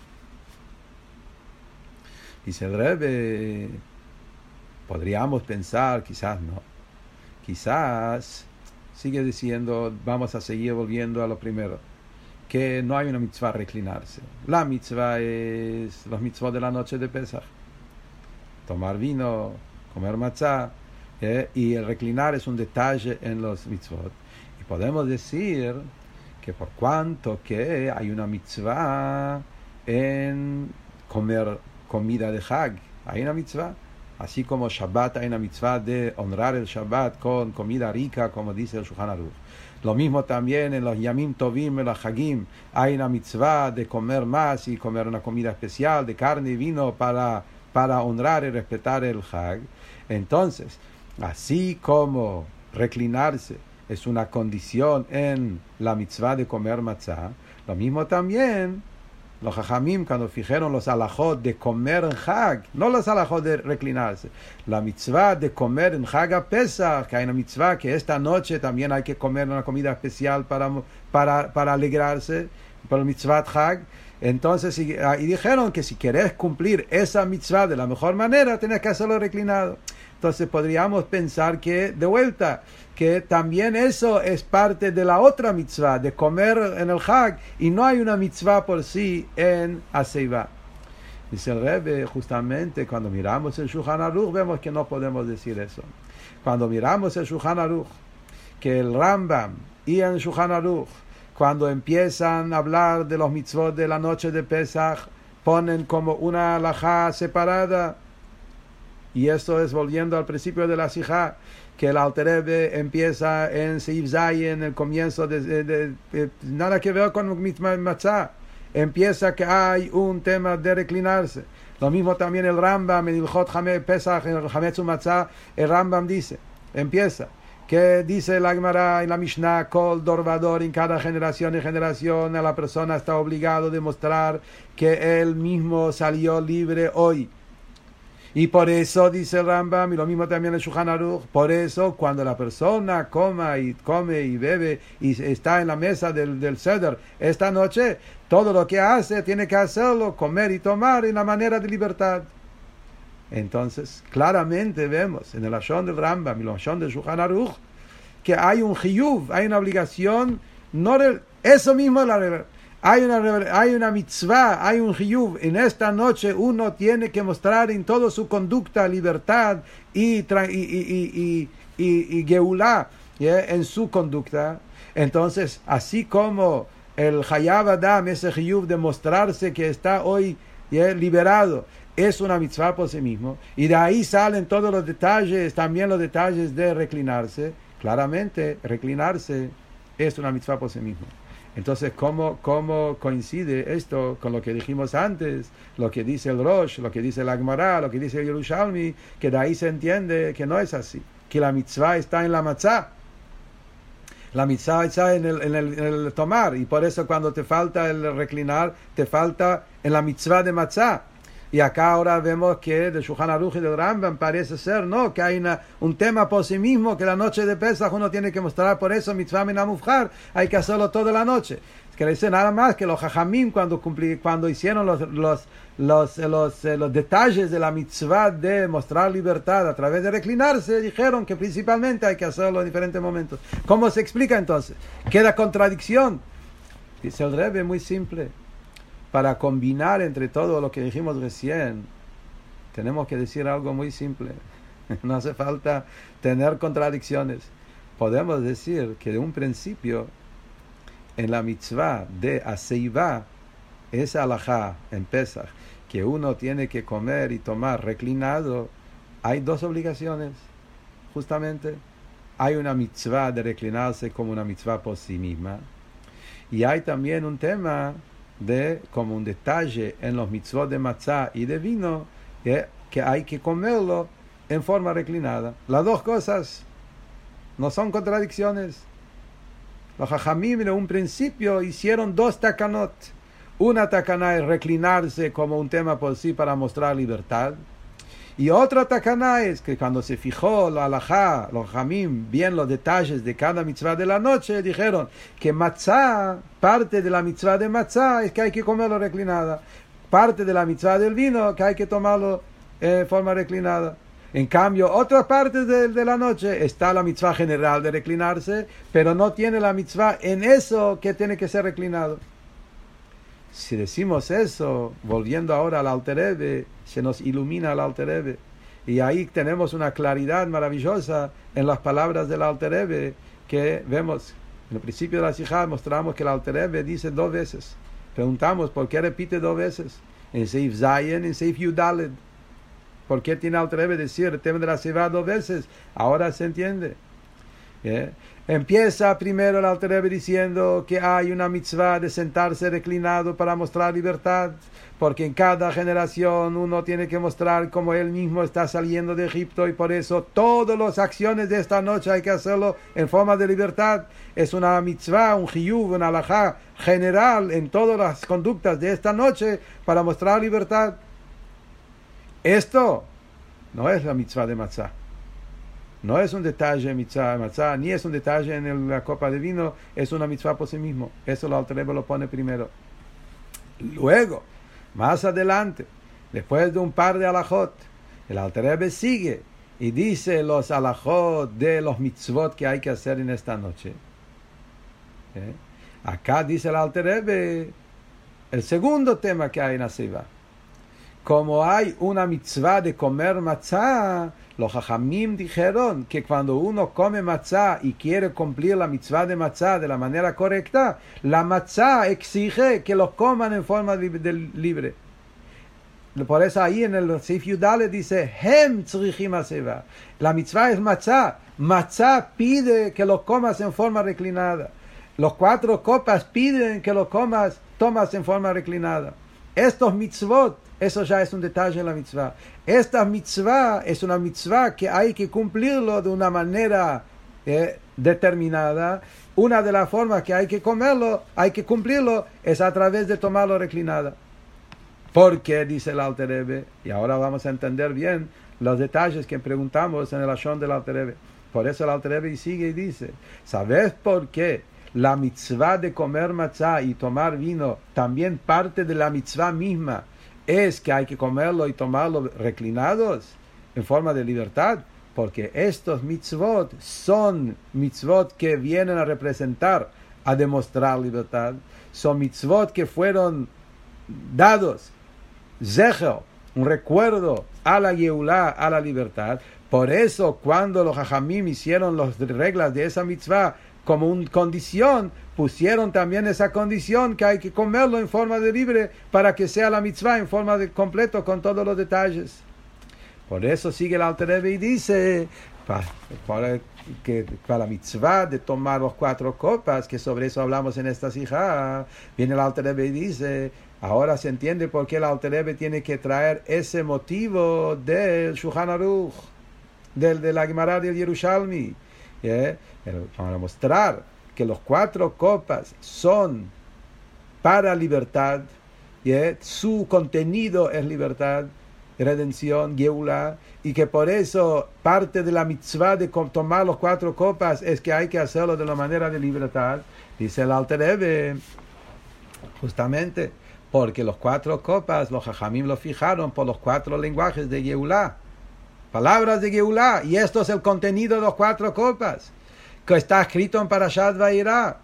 Dice el Rebbe, podríamos pensar, quizás no, quizás sigue diciendo, vamos a seguir volviendo a lo primero, que no hay una mitzvah reclinarse. La mitzvah es los mitzvot de la noche de Pesach. Tomar vino, comer matzah, y el reclinar es un detalle en los mitzvot. Y podemos decir que por cuanto que hay una mitzvah en comer comida de Hag, hay una mitzvah. Así como Shabbat hay una mitzvah de honrar el Shabbat con comida rica, como dice el Shulchan Aruch. Lo mismo también en los Yamim Tovim, en los Hagim, hay una mitzvah de comer más y comer una comida especial de carne y vino para honrar y respetar el Hag. Entonces, así como reclinarse es una condición en la mitzvah de comer matzah, lo mismo también los Jajamim cuando fijaron los alajot de comer en Hag, no los alajot de reclinarse, la mitzvah de comer en Hag a Pesach, que hay una mitzvah que esta noche también hay que comer una comida especial para alegrarse, por el mitzvah Hag. Entonces, y dijeron que si querés cumplir esa mitzvah de la mejor manera, tenés que hacerlo reclinado. Entonces podríamos pensar que, de vuelta, que también eso es parte de la otra mitzvah, de comer en el Hag, y no hay una mitzvah por sí en Aseiva. Dice el Rebbe, justamente cuando miramos el Shulchan Aruch, vemos que no podemos decir eso. Cuando miramos el Shulchan Aruch, que el Rambam y el Shulchan Aruch, cuando empiezan a hablar de los mitzvot de la noche de Pesach, ponen como una halajá separada. Y esto es volviendo al principio de la Sijá, que el Alter Rebbe empieza en Seif Zayin, en el comienzo de nada que ver con mitzvah matzah. Empieza que hay un tema de reclinarse. Lo mismo también el Rambam, en Ilchot Pesach, en el Hametz Matzah, el Rambam dice, empieza, que dice la Gemara en la Mishnah, Kol Dor Vador, en cada generación y generación, a la persona está obligado a demostrar que él mismo salió libre hoy. Y por eso, dice el Rambam, y lo mismo también el Shulchan Aruch, por eso cuando la persona come y bebe y está en la mesa del Seder esta noche, todo lo que hace tiene que hacerlo, comer y tomar en la manera de libertad. Entonces, claramente vemos en el Lashon del Rambam y el Lashon del Shulchan Aruch que hay un chiyuv, hay una obligación, eso mismo es la regla. Hay una mitzvah, hay un chiyuv. En esta noche uno tiene que mostrar en toda su conducta libertad y geulá en su conducta. Entonces, así como el Hayav Adam, ese chiyuv de mostrarse que está hoy liberado, es una mitzvah por sí mismo. Y de ahí salen todos los detalles, también los detalles de reclinarse. Claramente, reclinarse es una mitzvah por sí mismo. Entonces, ¿cómo coincide esto con lo que dijimos antes? Lo que dice el Rosh, lo que dice la Gemara, lo que dice el Yerushalmi, que de ahí se entiende que no es así. Que la mitzvah está en la matzah. La mitzvah está en el tomar. Y por eso cuando te falta el reclinar, te falta en la mitzvah de matzah. Y acá ahora vemos que de Shulchan Aruch y del Rambam parece ser, ¿no? Que hay un tema por sí mismo, que la noche de Pesach uno tiene que mostrar, por eso mitzvah min hamufchar, hay que hacerlo toda la noche. Quiere decir nada más que los Jajamim cuando hicieron los detalles de la mitzvah de mostrar libertad a través de reclinarse, dijeron que principalmente hay que hacerlo en diferentes momentos. ¿Cómo se explica entonces? ¿Queda contradicción? Dice el Rebbe, muy simple. Para combinar entre todo lo que dijimos recién, tenemos que decir algo muy simple. No hace falta tener contradicciones. Podemos decir que de un principio, en la mitzvah de Aseiva, esa halajá en Pesach, que uno tiene que comer y tomar reclinado, hay dos obligaciones, justamente. Hay una mitzvah de reclinarse como una mitzvah por sí misma, y hay también un tema como un detalle en los mitzvot de matzah y de vino, que hay que comerlo en forma reclinada. Las dos cosas no son contradicciones. Los Jajamim en un principio hicieron dos takanot. Una takaná es reclinarse como un tema por sí para mostrar libertad. Y otra takaná es que cuando se fijó la halajá, los Jajamim, bien los detalles de cada mitzvah de la noche, dijeron que matzah, parte de la mitzvah de matzah es que hay que comerlo reclinada. Parte de la mitzvah del vino que hay que tomarlo en forma reclinada. En cambio, otra parte de la noche está la mitzvah general de reclinarse, pero no tiene la mitzvah en eso que tiene que ser reclinado. Si decimos eso, volviendo ahora al Alter Rebbe, se nos ilumina el Alter Rebbe. Y ahí tenemos una claridad maravillosa en las palabras del Alter Rebbe, que vemos, en el principio de la Sijá mostramos que el Alter Rebbe dice dos veces. Preguntamos, ¿por qué repite dos veces? En Seif Zayin, en Seif Yudaled. ¿Por qué tiene Alter Rebbe decir el tema de la Sivá 2 veces? Ahora se entiende. Empieza primero el Alter Rebbe diciendo que hay una mitzvah de sentarse reclinado para mostrar libertad, porque en cada generación uno tiene que mostrar cómo él mismo está saliendo de Egipto, y por eso todas las acciones de esta noche hay que hacerlo en forma de libertad. Es una mitzvah, un chiyuv, una halajá general en todas las conductas de esta noche para mostrar libertad. Esto no es la mitzvah de matzah. No es un detalle en matzah, ni es un detalle en la copa de vino, es una mitzvah por sí mismo. Eso el Alter Rebbe lo pone primero. Luego, más adelante, después de un par de alajot, el Alter Rebbe sigue y dice los alajot de los mitzvot que hay que hacer en esta noche. Acá dice el Alter Rebbe el segundo tema que hay en la Sivá. Como hay una mitzvah de comer matzah, los hajamim dijeron que cuando uno come matzah y quiere cumplir la mitzvah de matzah de la manera correcta, la matzah exige que lo coman en forma libre. Por eso ahí en el Seif Yudale dice, Hem tzrichim haseva. La mitzvah es matzah. Matzah pide que lo comas en forma reclinada. Los 4 copas piden que lo tomas en forma reclinada. Estos mitzvot, eso ya es un detalle en la mitzvah. Esta mitzvah es una mitzvah que hay que cumplirlo de una manera determinada. Una de las formas que hay que comerlo, hay que cumplirlo, es a través de tomarlo reclinada. Porque, dice el Alter Rebbe, y ahora vamos a entender bien los detalles que preguntamos en el Lashon del Alter Rebbe. Por eso el Alter Rebbe sigue y dice, ¿sabes por qué la mitzvah de comer matzah y tomar vino también parte de la mitzvah misma? Es que hay que comerlo y tomarlo reclinados en forma de libertad, porque estos mitzvot son mitzvot que vienen a representar, a demostrar libertad. Son mitzvot que fueron dados, zecher, un recuerdo a la Yeulá, a la libertad. Por eso cuando los hajamim hicieron las reglas de esa mitzvah como una condición, pusieron también esa condición que hay que comerlo en forma de libre para que sea la mitzvah en forma de completo con todos los detalles. Por eso sigue el Alter Rebbe y dice, para la mitzvah de tomar los 4 copas, que sobre eso hablamos en esta sijá, viene el Alter Rebbe y dice, ahora se entiende por qué el Alter Rebbe tiene que traer ese motivo del Shulchan Aruch, de la Gemara del Yerushalmi, para mostrar que los 4 copas son para libertad, su contenido es libertad, redención, Geulá, y que por eso parte de la mitzvah de tomar los 4 copas es que hay que hacerlo de la manera de libertad. Dice el Alter Rebbe, justamente porque los 4 copas, los hajamim lo fijaron por los 4 lenguajes de Geulá, palabras de Geulá, y esto es el contenido de los 4 copas, que está escrito en Parashat Vayera.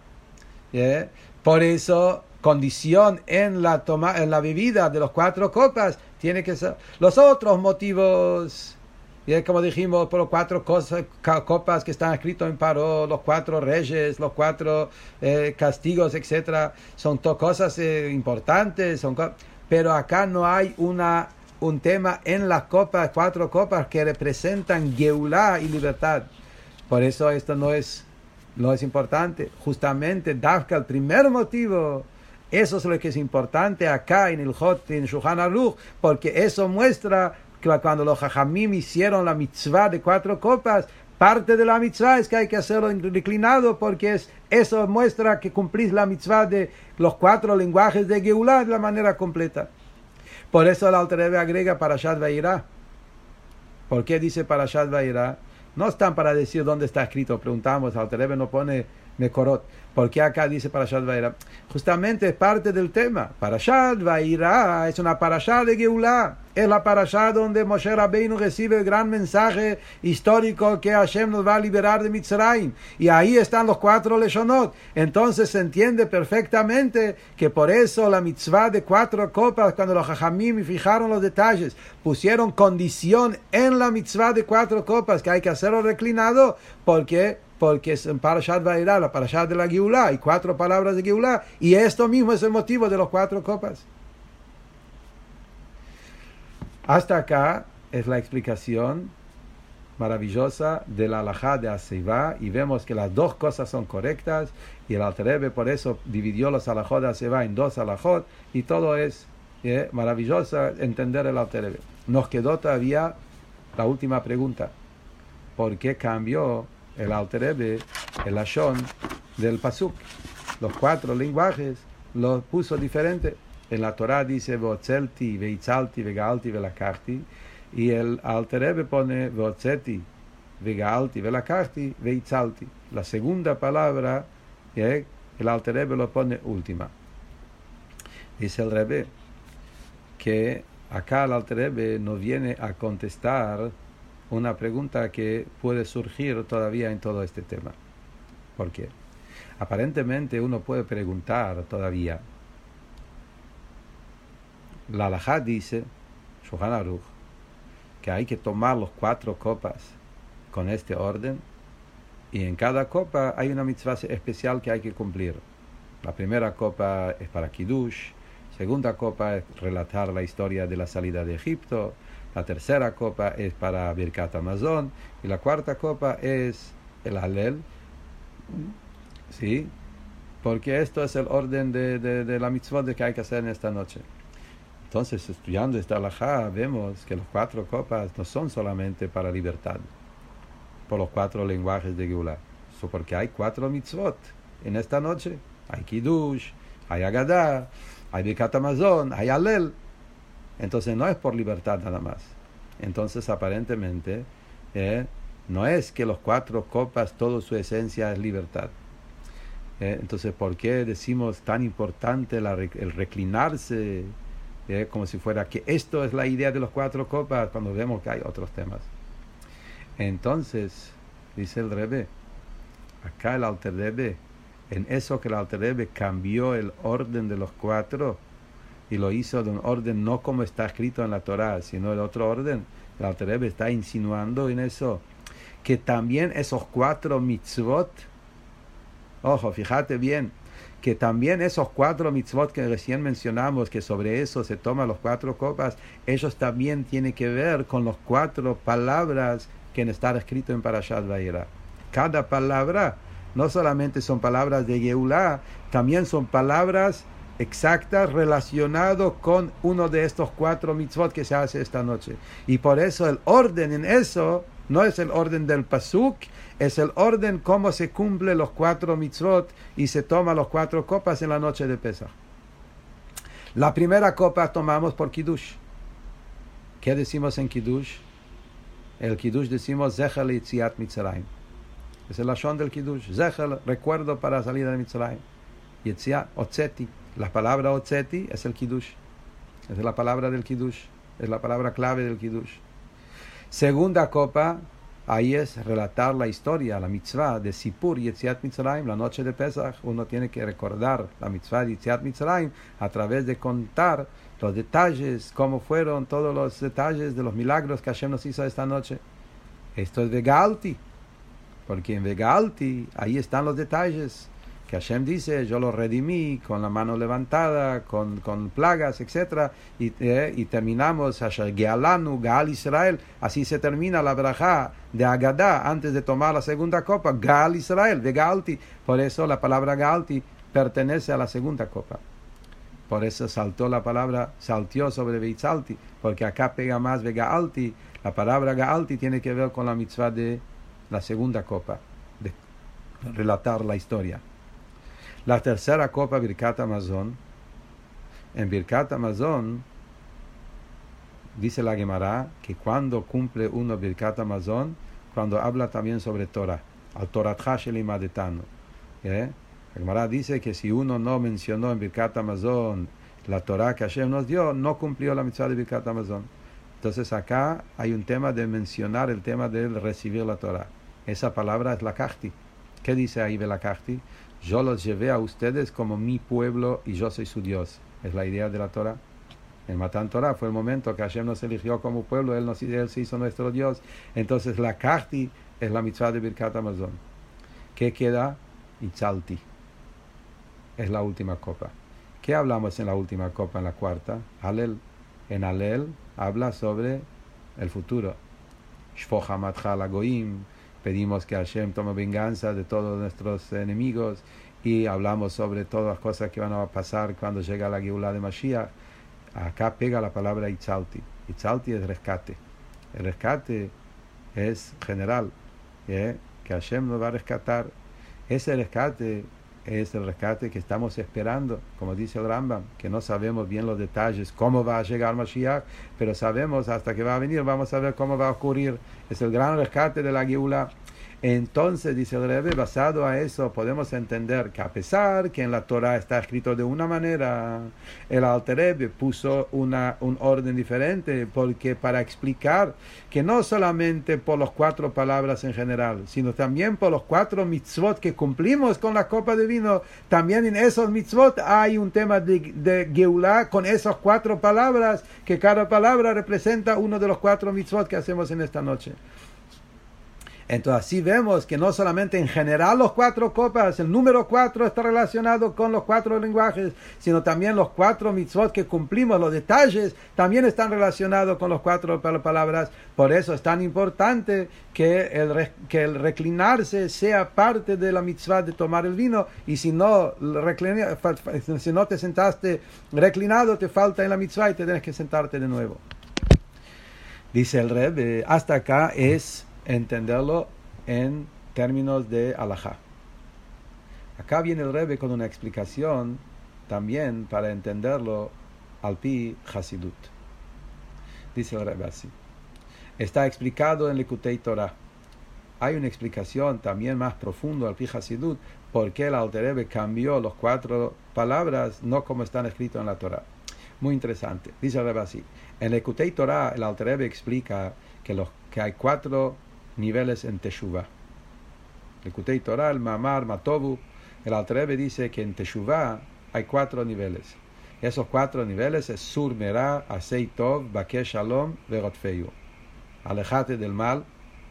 Por eso, condición en la bebida de los 4 copas tiene que ser los otros motivos, como dijimos, por los 4 copas que están escritos en Paró, los 4 reyes, los 4 castigos, etcétera, son cosas importantes, pero acá no hay un tema en las copas, 4 copas que representan Geulá y libertad. Por eso esto no es importante. Justamente, Dafka, el primer motivo, eso es lo que es importante acá en el Hot, en Shulchan Aruch, porque eso muestra que cuando los hajamim hicieron la mitzvah de 4 copas, parte de la mitzvah es que hay que hacerlo inclinado, porque eso muestra que cumplís la mitzvah de los 4 lenguajes de Geulá de la manera completa. Por eso el Alter Rebbe agrega Parashat Vayera. ¿Por qué dice Parashat Vayera? No están para decir dónde está escrito. Preguntamos, el Alter Rebbe no pone Mekorot. ¿Por qué acá dice Parashat Vayera? Justamente es parte del tema. Parashat Vayera es una parashá de Geulá. Es la parashá donde Moshe Rabbeinu recibe el gran mensaje histórico que Hashem nos va a liberar de Mitzrayim. Y ahí están los 4 leshonot. Entonces se entiende perfectamente que por eso la mitzvah de 4 copas, cuando los hajamim fijaron los detalles, pusieron condición en la mitzvah de 4 copas, que hay que hacerlo reclinado, porque es en Parashat Vayera, la parashat de la Geulá, hay 4 palabras de Geulá, y esto mismo es el motivo de los 4 copas. Hasta acá es la explicación maravillosa de la halajá de Asivá, y vemos que las dos cosas son correctas, y el Alter Rebbe por eso dividió los halajot de Asivá en dos halajot, y todo es maravilloso entender el Alter Rebbe. Nos quedó todavía la última pregunta: ¿por qué cambió el Alter Rebbe el lashon del pasuk? Los 4 lenguajes los puso diferente. En la Torah dice Veotzelti, Veitzalti, Vegaalti, Velakachti, y el Alter Rebbe pone Veotzeti, Vegaalti, Velakachti, Veitzalti. La segunda palabra, el Alter Rebbe lo pone última. Dice el Rebbe que acá el Alter Rebbe nos viene a contestar una pregunta que puede surgir todavía en todo este tema. ¿Por qué? Aparentemente uno puede preguntar todavía. La halajá dice, Shulchan Aruch, que hay que tomar los 4 copas con este orden, y en cada copa hay una mitzvah especial que hay que cumplir. La primera copa es para Kiddush, segunda copa es relatar la historia de la salida de Egipto, la tercera copa es para Birkat Hamazon, y la cuarta copa es el Halel. ¿Sí? Porque esto es el orden de la mitzvot que hay que hacer en esta noche. Entonces, estudiando esta halajá, vemos que los 4 copas no son solamente para libertad, por los 4 lenguajes de Geulah, porque hay 4 mitzvot en esta noche. Hay Kiddush, hay Agadá, hay Birkat Hamazon, hay Halel. Entonces no es por libertad nada más. Entonces aparentemente no es que los 4 copas, toda su esencia es libertad. Entonces, ¿por qué decimos tan importante el reclinarse? Como si fuera que esto es la idea de los 4 copas, cuando vemos que hay otros temas. Entonces, dice el Rebbe, acá el Alter Rebbe, en eso que el Alter Rebbe cambió el orden de los 4 y lo hizo de un orden no como está escrito en la Torah, sino el otro orden. El Alter Rebbe está insinuando en eso que también esos 4 mitzvot, ojo, fíjate bien, que también esos 4 mitzvot que recién mencionamos, que sobre eso se toman los 4 copas, ellos también tienen que ver con los 4 palabras que están escritas en Parashat Vayera. Cada palabra no solamente son palabras de Geulah, también son palabras exactas relacionadas con uno de estos 4 mitzvot que se hace esta noche. Y por eso el orden en eso no es el orden del pasuk, es el orden cómo se cumple los 4 mitzvot y se toma los 4 copas en la noche de Pesach. La primera copa tomamos por Kiddush. ¿Qué decimos en Kiddush? El Kiddush decimos Zecher Yetziat Mitzrayim. Es el lashon del Kiddush. Zecher, recuerdo para la salida de Mitzrayim. Yetziat, Otzeti. La palabra Otzeti es el Kiddush. Es la palabra del Kiddush. Es la palabra clave del Kiddush. Segunda copa, ahí es relatar la historia, la mitzvah de Sipur Yetziat Mitzrayim, la noche de Pesach. Uno tiene que recordar la mitzvah de Yetziat Mitzrayim a través de contar los detalles, cómo fueron todos los detalles de los milagros que Hashem nos hizo esta noche. Esto es Vegaalti, porque en Vegaalti ahí están los detalles que Hashem dice, yo lo redimí con la mano levantada, con plagas, etc. Y terminamos, Asher Gealanu, Gaal Israel. Así se termina la brajá de Agadá antes de tomar la segunda copa. Gaal Israel, Vegaalti. Por eso la palabra Gaalti pertenece a la segunda copa. Por eso saltó sobre Veitzalti, porque acá pega más Vegaalti. La palabra Gaalti tiene que ver con la mitzvah de la segunda copa, de relatar la historia. La tercera copa, Birkat Hamazon. En Birkat Hamazon dice la Gemara que cuando cumple uno Birkat Hamazon, cuando habla también sobre Torah, al Toratcha Shelimadetanu. La Gemara dice que si uno no mencionó en Birkat Hamazon la Torah que Hashem nos dio, no cumplió la mitzvah de Birkat Hamazon. Entonces acá hay un tema de mencionar el tema de recibir la Torah. Esa palabra es Lakachti. ¿Qué dice ahí de Lakachti? Yo los llevé a ustedes como mi pueblo y yo soy su Dios. Es la idea de la Torah. El Matan Torah fue el momento que Hashem nos eligió como pueblo, Él se hizo nuestro Dios. Entonces la Lakachti es la mitzvah de Birkat Hamazon. ¿Qué queda? Itzalti. Es la última copa. ¿Qué hablamos en la última copa, en la cuarta? Halel. En Halel habla sobre el futuro. Shfoch Hamatcha al Goim, pedimos que Hashem tome venganza de todos nuestros enemigos, y hablamos sobre todas las cosas que van a pasar cuando llega la Geulá de Mashiach. Acá pega la palabra Itzalti. Itzalti es rescate. El rescate es general, que Hashem nos va a rescatar. Ese rescate es el rescate que estamos esperando, como dice el Rambam, que no sabemos bien los detalles, cómo va a llegar Mashiach, pero sabemos hasta que va a venir, vamos a ver cómo va a ocurrir. Es el gran rescate de la Geulá. Entonces, dice el Rebbe, basado a eso, podemos entender que a pesar que en la Torah está escrito de una manera, el Alter Rebbe puso un orden diferente, porque para explicar que no solamente por las 4 palabras en general, sino también por los 4 mitzvot que cumplimos con la copa de vino, también en esos mitzvot hay un tema de Geulá con esas 4 palabras, que cada palabra representa uno de los 4 mitzvot que hacemos en esta noche. Entonces así vemos que no solamente en general los 4 copas, el número 4 está relacionado con los 4 lenguajes, sino también los 4 mitzvot que cumplimos, los detalles, también están relacionados con los 4 palabras. Por eso es tan importante que el reclinarse sea parte de la mitzvah de tomar el vino, y si no te sentaste reclinado, te falta en la mitzvah y te tienes que sentarte de nuevo. Dice el Rebbe, hasta acá es entenderlo en términos de alajá. Acá viene el Rebbe con una explicación también para entenderlo al pi Hasidut. Dice el Rebbe así. Está explicado en Likutei Torah. Hay una explicación también más profunda al pi Hasidut, por qué el Alter Rebbe cambió las 4 palabras, no como están escritas en la Torah. Muy interesante. Dice el Rebbe así. En Likutei Torah el Alter Rebbe explica que hay 4 niveles en Teshuvah. Likutei Torah, el Mamar, Matovu, el Alter Rebbe dice que en Teshuvah hay 4 niveles. Esos 4 niveles es Sur Merah, Asei Tov, Bakesh Shalom, Verot Feiu. Alejate del mal,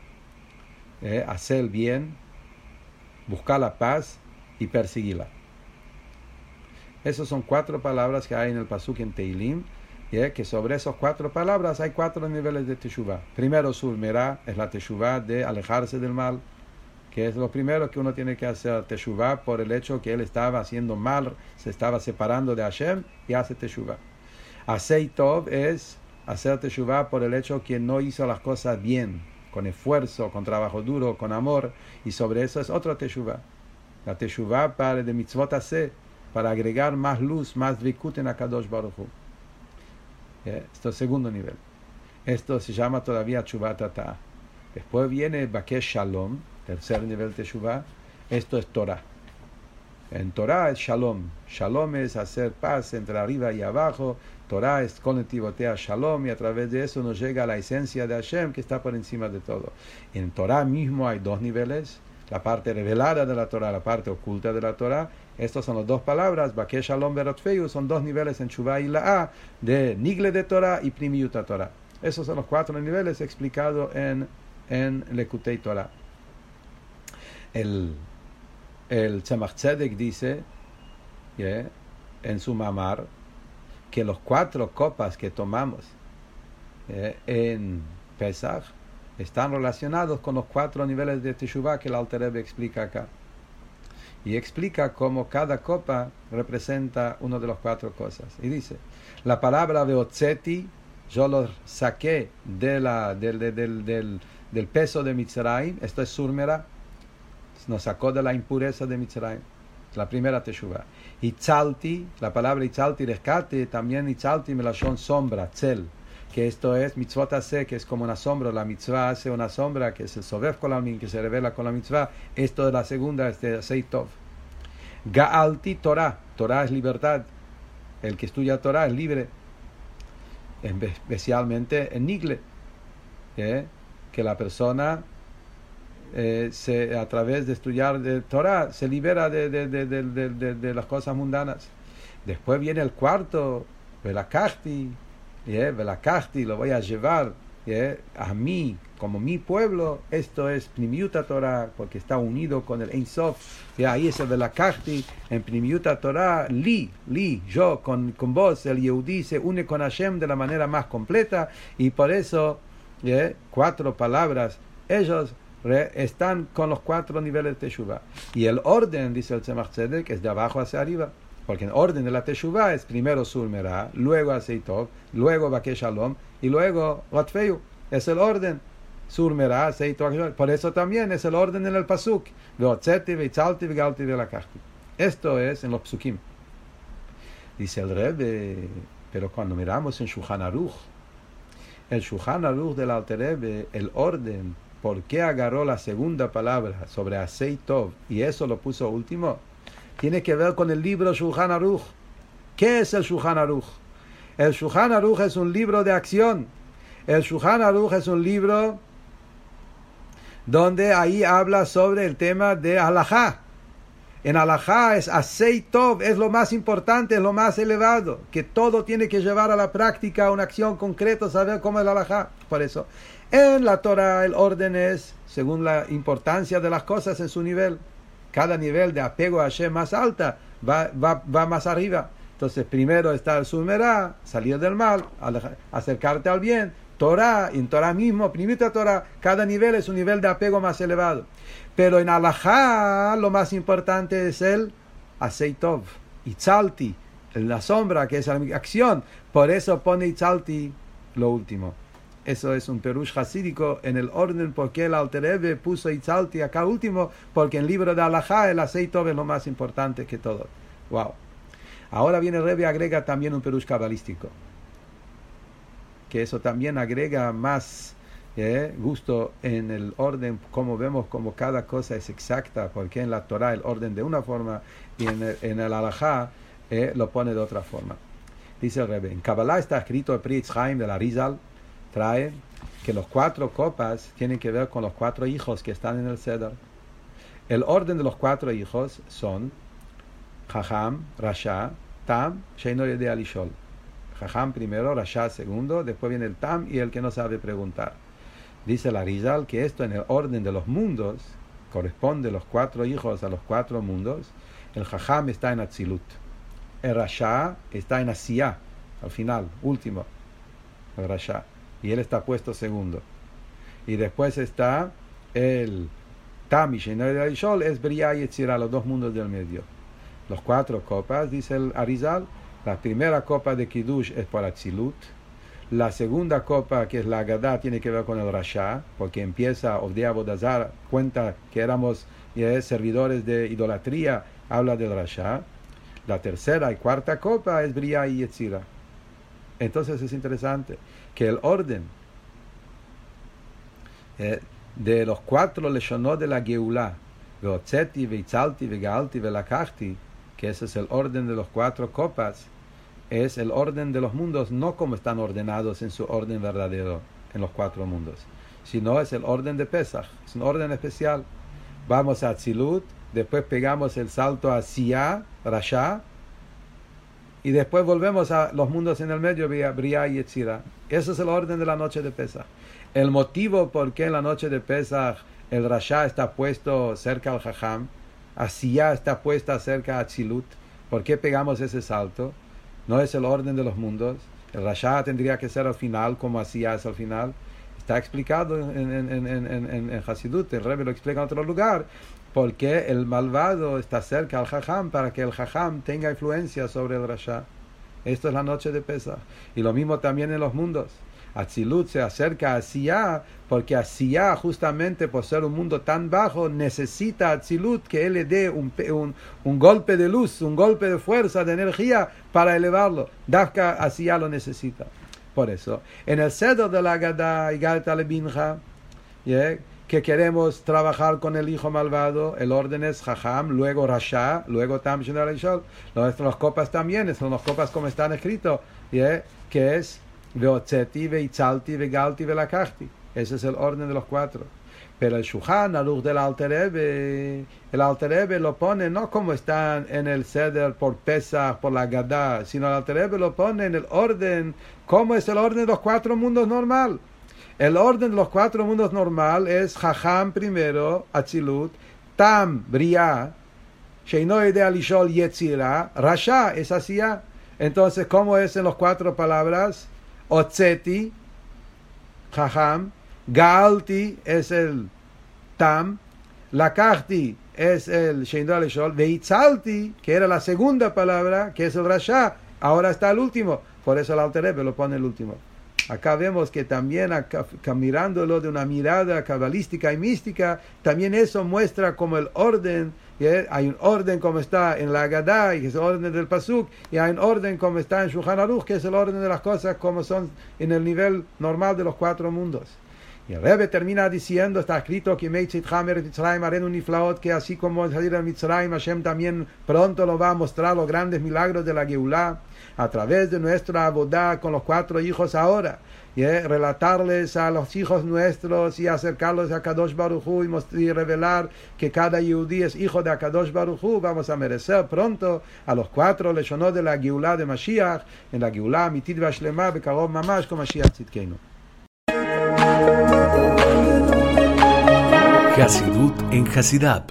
hacer el bien, buscar la paz y perseguirla. Esas son 4 palabras que hay en el Pasuk en Teilim, que sobre esas 4 palabras hay 4 niveles de Teshuvah. Primero, Sur Merah, es la Teshuvah de alejarse del mal, que es lo primero que uno tiene que hacer, Teshuvah por el hecho que él estaba haciendo mal, se estaba separando de Hashem, y hace Teshuvah. Asei Tov es hacer Teshuvah por el hecho que no hizo las cosas bien, con esfuerzo, con trabajo duro, con amor, y sobre eso es otra Teshuvah. La Teshuvah para de mitzvot aseh, para agregar más luz, más vikut en Akadosh Baruch Hu. Esto es el segundo nivel. Esto se llama todavía Teshuvah Tata. Después viene Bakesh Shalom, tercer nivel de Teshuvah. Esto es Torah. En Torah es Shalom. Shalom es hacer paz entre arriba y abajo. Torah es conectivotea Shalom, y a través de eso nos llega a la esencia de Hashem, que está por encima de todo. En Torah mismo hay 2 niveles. La parte revelada de la Torah, la parte oculta de la Torah. Estas son las 2 palabras, Bakesh Shalom Verot Feiu, son 2 niveles en Teshuvah y La'ah, de Nigle de Torah y Primiyut Torah. Esos son los 4 niveles explicados en Likutei Torah. El Tzemach Tzedek dice, en su mamar, que los 4 copas que tomamos en Pesach están relacionados con los 4 niveles de Teshuvah que el Alter Rebbe explica acá. Y explica cómo cada copa representa una de las 4 cosas. Y dice, la palabra Veotzeti, yo lo saqué del peso de Mitzrayim, esto es Sur Merah, nos sacó de la impureza de Mitzrayim, la primera Teshuvah. Itzalti, la palabra Itzalti, rescate, también Itzalti me la son sombra, Tzel, que esto es mitzvot aseh, que es como una sombra. La mitzvah hace una sombra, que es el sobev kolamim, que se revela con la mitzvah. Esto es la segunda, asei tov. Ga'alti Torah, Torah es libertad. El que estudia Torah es libre, especialmente en Nigle, que la persona a través de estudiar de Torah se libera de las cosas mundanas. Después viene el cuarto, Velakachti, Velakachti, lo voy a llevar a mí, como mi pueblo. Esto es Pnimiut Torah, porque está unido con el Ein Sof. Ahí es el Velakachti, en Pnimiut Torah, yo con vos, el Yehudí se une con Hashem de la manera más completa, y por eso 4 palabras, ellos están con los 4 niveles de Teshuvah. Y el orden, dice el Tzemach Tzedek, es de abajo hacia arriba. Porque el orden de la Teshuvah es primero Sur Merah, luego Aceitov, luego Bakesh Shalom y luego Rotfeu. Es el orden. Sur Merah, Aceitov. Por eso también es el orden en el Pasuk. Veotzeti, Veitzalti, Vegalti, Velakachti. Esto es en los Psukim. Dice el Rebbe, pero cuando miramos en Shulchan Aruch, el Shulchan Aruch del Alter Rebbe, el orden, ¿por qué agarró la segunda palabra sobre Aceitov y eso lo puso último? Tiene que ver con el libro Shulchan Aruch. ¿Qué es el Shulchan Aruch? El Shulchan Aruch es un libro de acción. El Shulchan Aruch es un libro donde ahí habla sobre el tema de Halajá. En Halajá es Aceitov, es lo más importante, es lo más elevado, que todo tiene que llevar a la práctica, una acción concreta, saber cómo es el Halajá. Por eso, en la Torah el orden es según la importancia de las cosas en su nivel. Cada nivel de apego a Hashem más alta va más arriba. Entonces primero está el Sur Merah, salir del mal, acercarte al bien, Torah, y en Torah mismo, primita Torah, cada nivel es un nivel de apego más elevado. Pero en Halajá lo más importante es el Aceitov, Itzalti, la sombra, que es la acción. Por eso pone Itzalti lo último. Eso es un perush hasídico en el orden porque el Alter Rebbe puso Itzalti acá último, porque en el libro de Halajá el Aceitov es lo más importante que todo. Wow. Ahora viene el Rebbe agrega también un perush cabalístico, que eso también agrega más gusto en el orden, como vemos como cada cosa es exacta, porque en la Torah el orden de una forma y en el Halajá lo pone de otra forma. Dice el Rebbe, en Kabbalah está escrito el Pri Etz Chaim de la Rizal, trae que los 4 copas tienen que ver con los 4 hijos que están en el Seder. El orden de los 4 hijos son Jajam, Rasha, Tam, Sheino Yodea Lishol. Jajam primero, Rasha segundo, después viene el Tam y el que no sabe preguntar. Dice la Rizal que esto en el orden de los mundos corresponde los 4 hijos a los 4 mundos. El Jajam está en Atzilut, el Rasha está en Asiyah, al final, último, el Rasha, y él está puesto segundo. Y después está el Tam y Sheino Yodea Lishol, es Briah y Yetzirah, los 2 mundos del medio. Los 4 copas, dice el Arizal, la primera copa de Kiddush es por Atzilut, la segunda copa, que es la Agadá, tiene que ver con el Rasha, porque empieza Ovdei Abodazar, cuenta que éramos servidores de idolatría, habla del Rasha. La tercera y cuarta copa es Briah y Yetzirah. Entonces es interesante que el orden de los 4 leshonot de la Geulá, Veotzeti, Veitzalti, Vegalti, Velakachti, que ese es el orden de los 4 copas, es el orden de los mundos, no como están ordenados en su orden verdadero en los 4 mundos, sino es el orden de Pesach, es un orden especial. Vamos a Atzilut, después pegamos el salto a Siyah, Rasha, y después volvemos a los mundos en el medio, Briah y Yetzirah. Ese es el orden de la noche de Pesach. El motivo por qué en la noche de Pesach el Rasha está puesto cerca al Jajam, Asiyah está puesta cerca a Atzilut, ¿por qué pegamos ese salto? No es el orden de los mundos. El Rasha tendría que ser al final, como Asiyah es al final. Está explicado en Hasidut, el Rebbe lo explica en otro lugar, porque el malvado está cerca al Jajam para que el Jajam tenga influencia sobre el Rasha. Esto es la noche de Pesach. Y lo mismo también en los mundos. Atzilut se acerca a Asiyah porque Asiyah, justamente por ser un mundo tan bajo, necesita a Atzilut que él le dé un golpe de luz, un golpe de fuerza, de energía para elevarlo. Dafka Asiyah lo necesita. Por eso, en el Seder de la Agadá y Galta Lebinja, que queremos trabajar con el hijo malvado, el orden es Jajam, luego Rasha, luego Tam Sheino Yodea Lishol. Las copas también, son las copas como están escritos, que es Veotzeti, Veitzalti, Vegalti, Velakachti. Ese es el orden de los 4. Pero el Shulchan Aruch del Alter Rebbe, el Alter Rebbe lo pone no como están en el Seder por Pesach, por la Agadá, sino el Alter Rebbe lo pone en el orden, como es el orden de los 4 mundos normal. El orden de los 4 mundos normal es Jajam primero, Atzilut, Tam, Briah, Sheino Yodea Lishol, Yetzirah, Rasha es Asiyah. Entonces, ¿cómo es en las 4 palabras? Otzeti, Jajam, Gaalti es el Tam, Lakachti es el Sheindra Leshol, Veitzalti, que era la segunda palabra, que es el Rasha, ahora está el último. Por eso el Alter Rebbe lo pone el último. Acá vemos que también, acá, mirándolo de una mirada cabalística y mística, también eso muestra como el orden, hay un orden como está en la Agadá, que es el orden del Pasuk, y hay un orden como está en Shulchan Aruch, que es el orden de las cosas como son en el nivel normal de los cuatro mundos. Y el Rebbe termina diciendo, está escrito que así como salir de Mitzrayim, Hashem también pronto lo va a mostrar los grandes milagros de la Geulah a través de nuestra abodá con los cuatro hijos ahora, y relatarles a los hijos nuestros y acercarlos a Kadosh Baruj Hu y revelar que cada Yehudí es hijo de Kadosh Baruj Hu. Vamos a merecer pronto a los cuatro leshonot de la Geulah de Mashiach, en la Geulah Amitit Vashlema Bekarov Mamash con Mashiach Tzidkenu. Hasidut en Hasidab.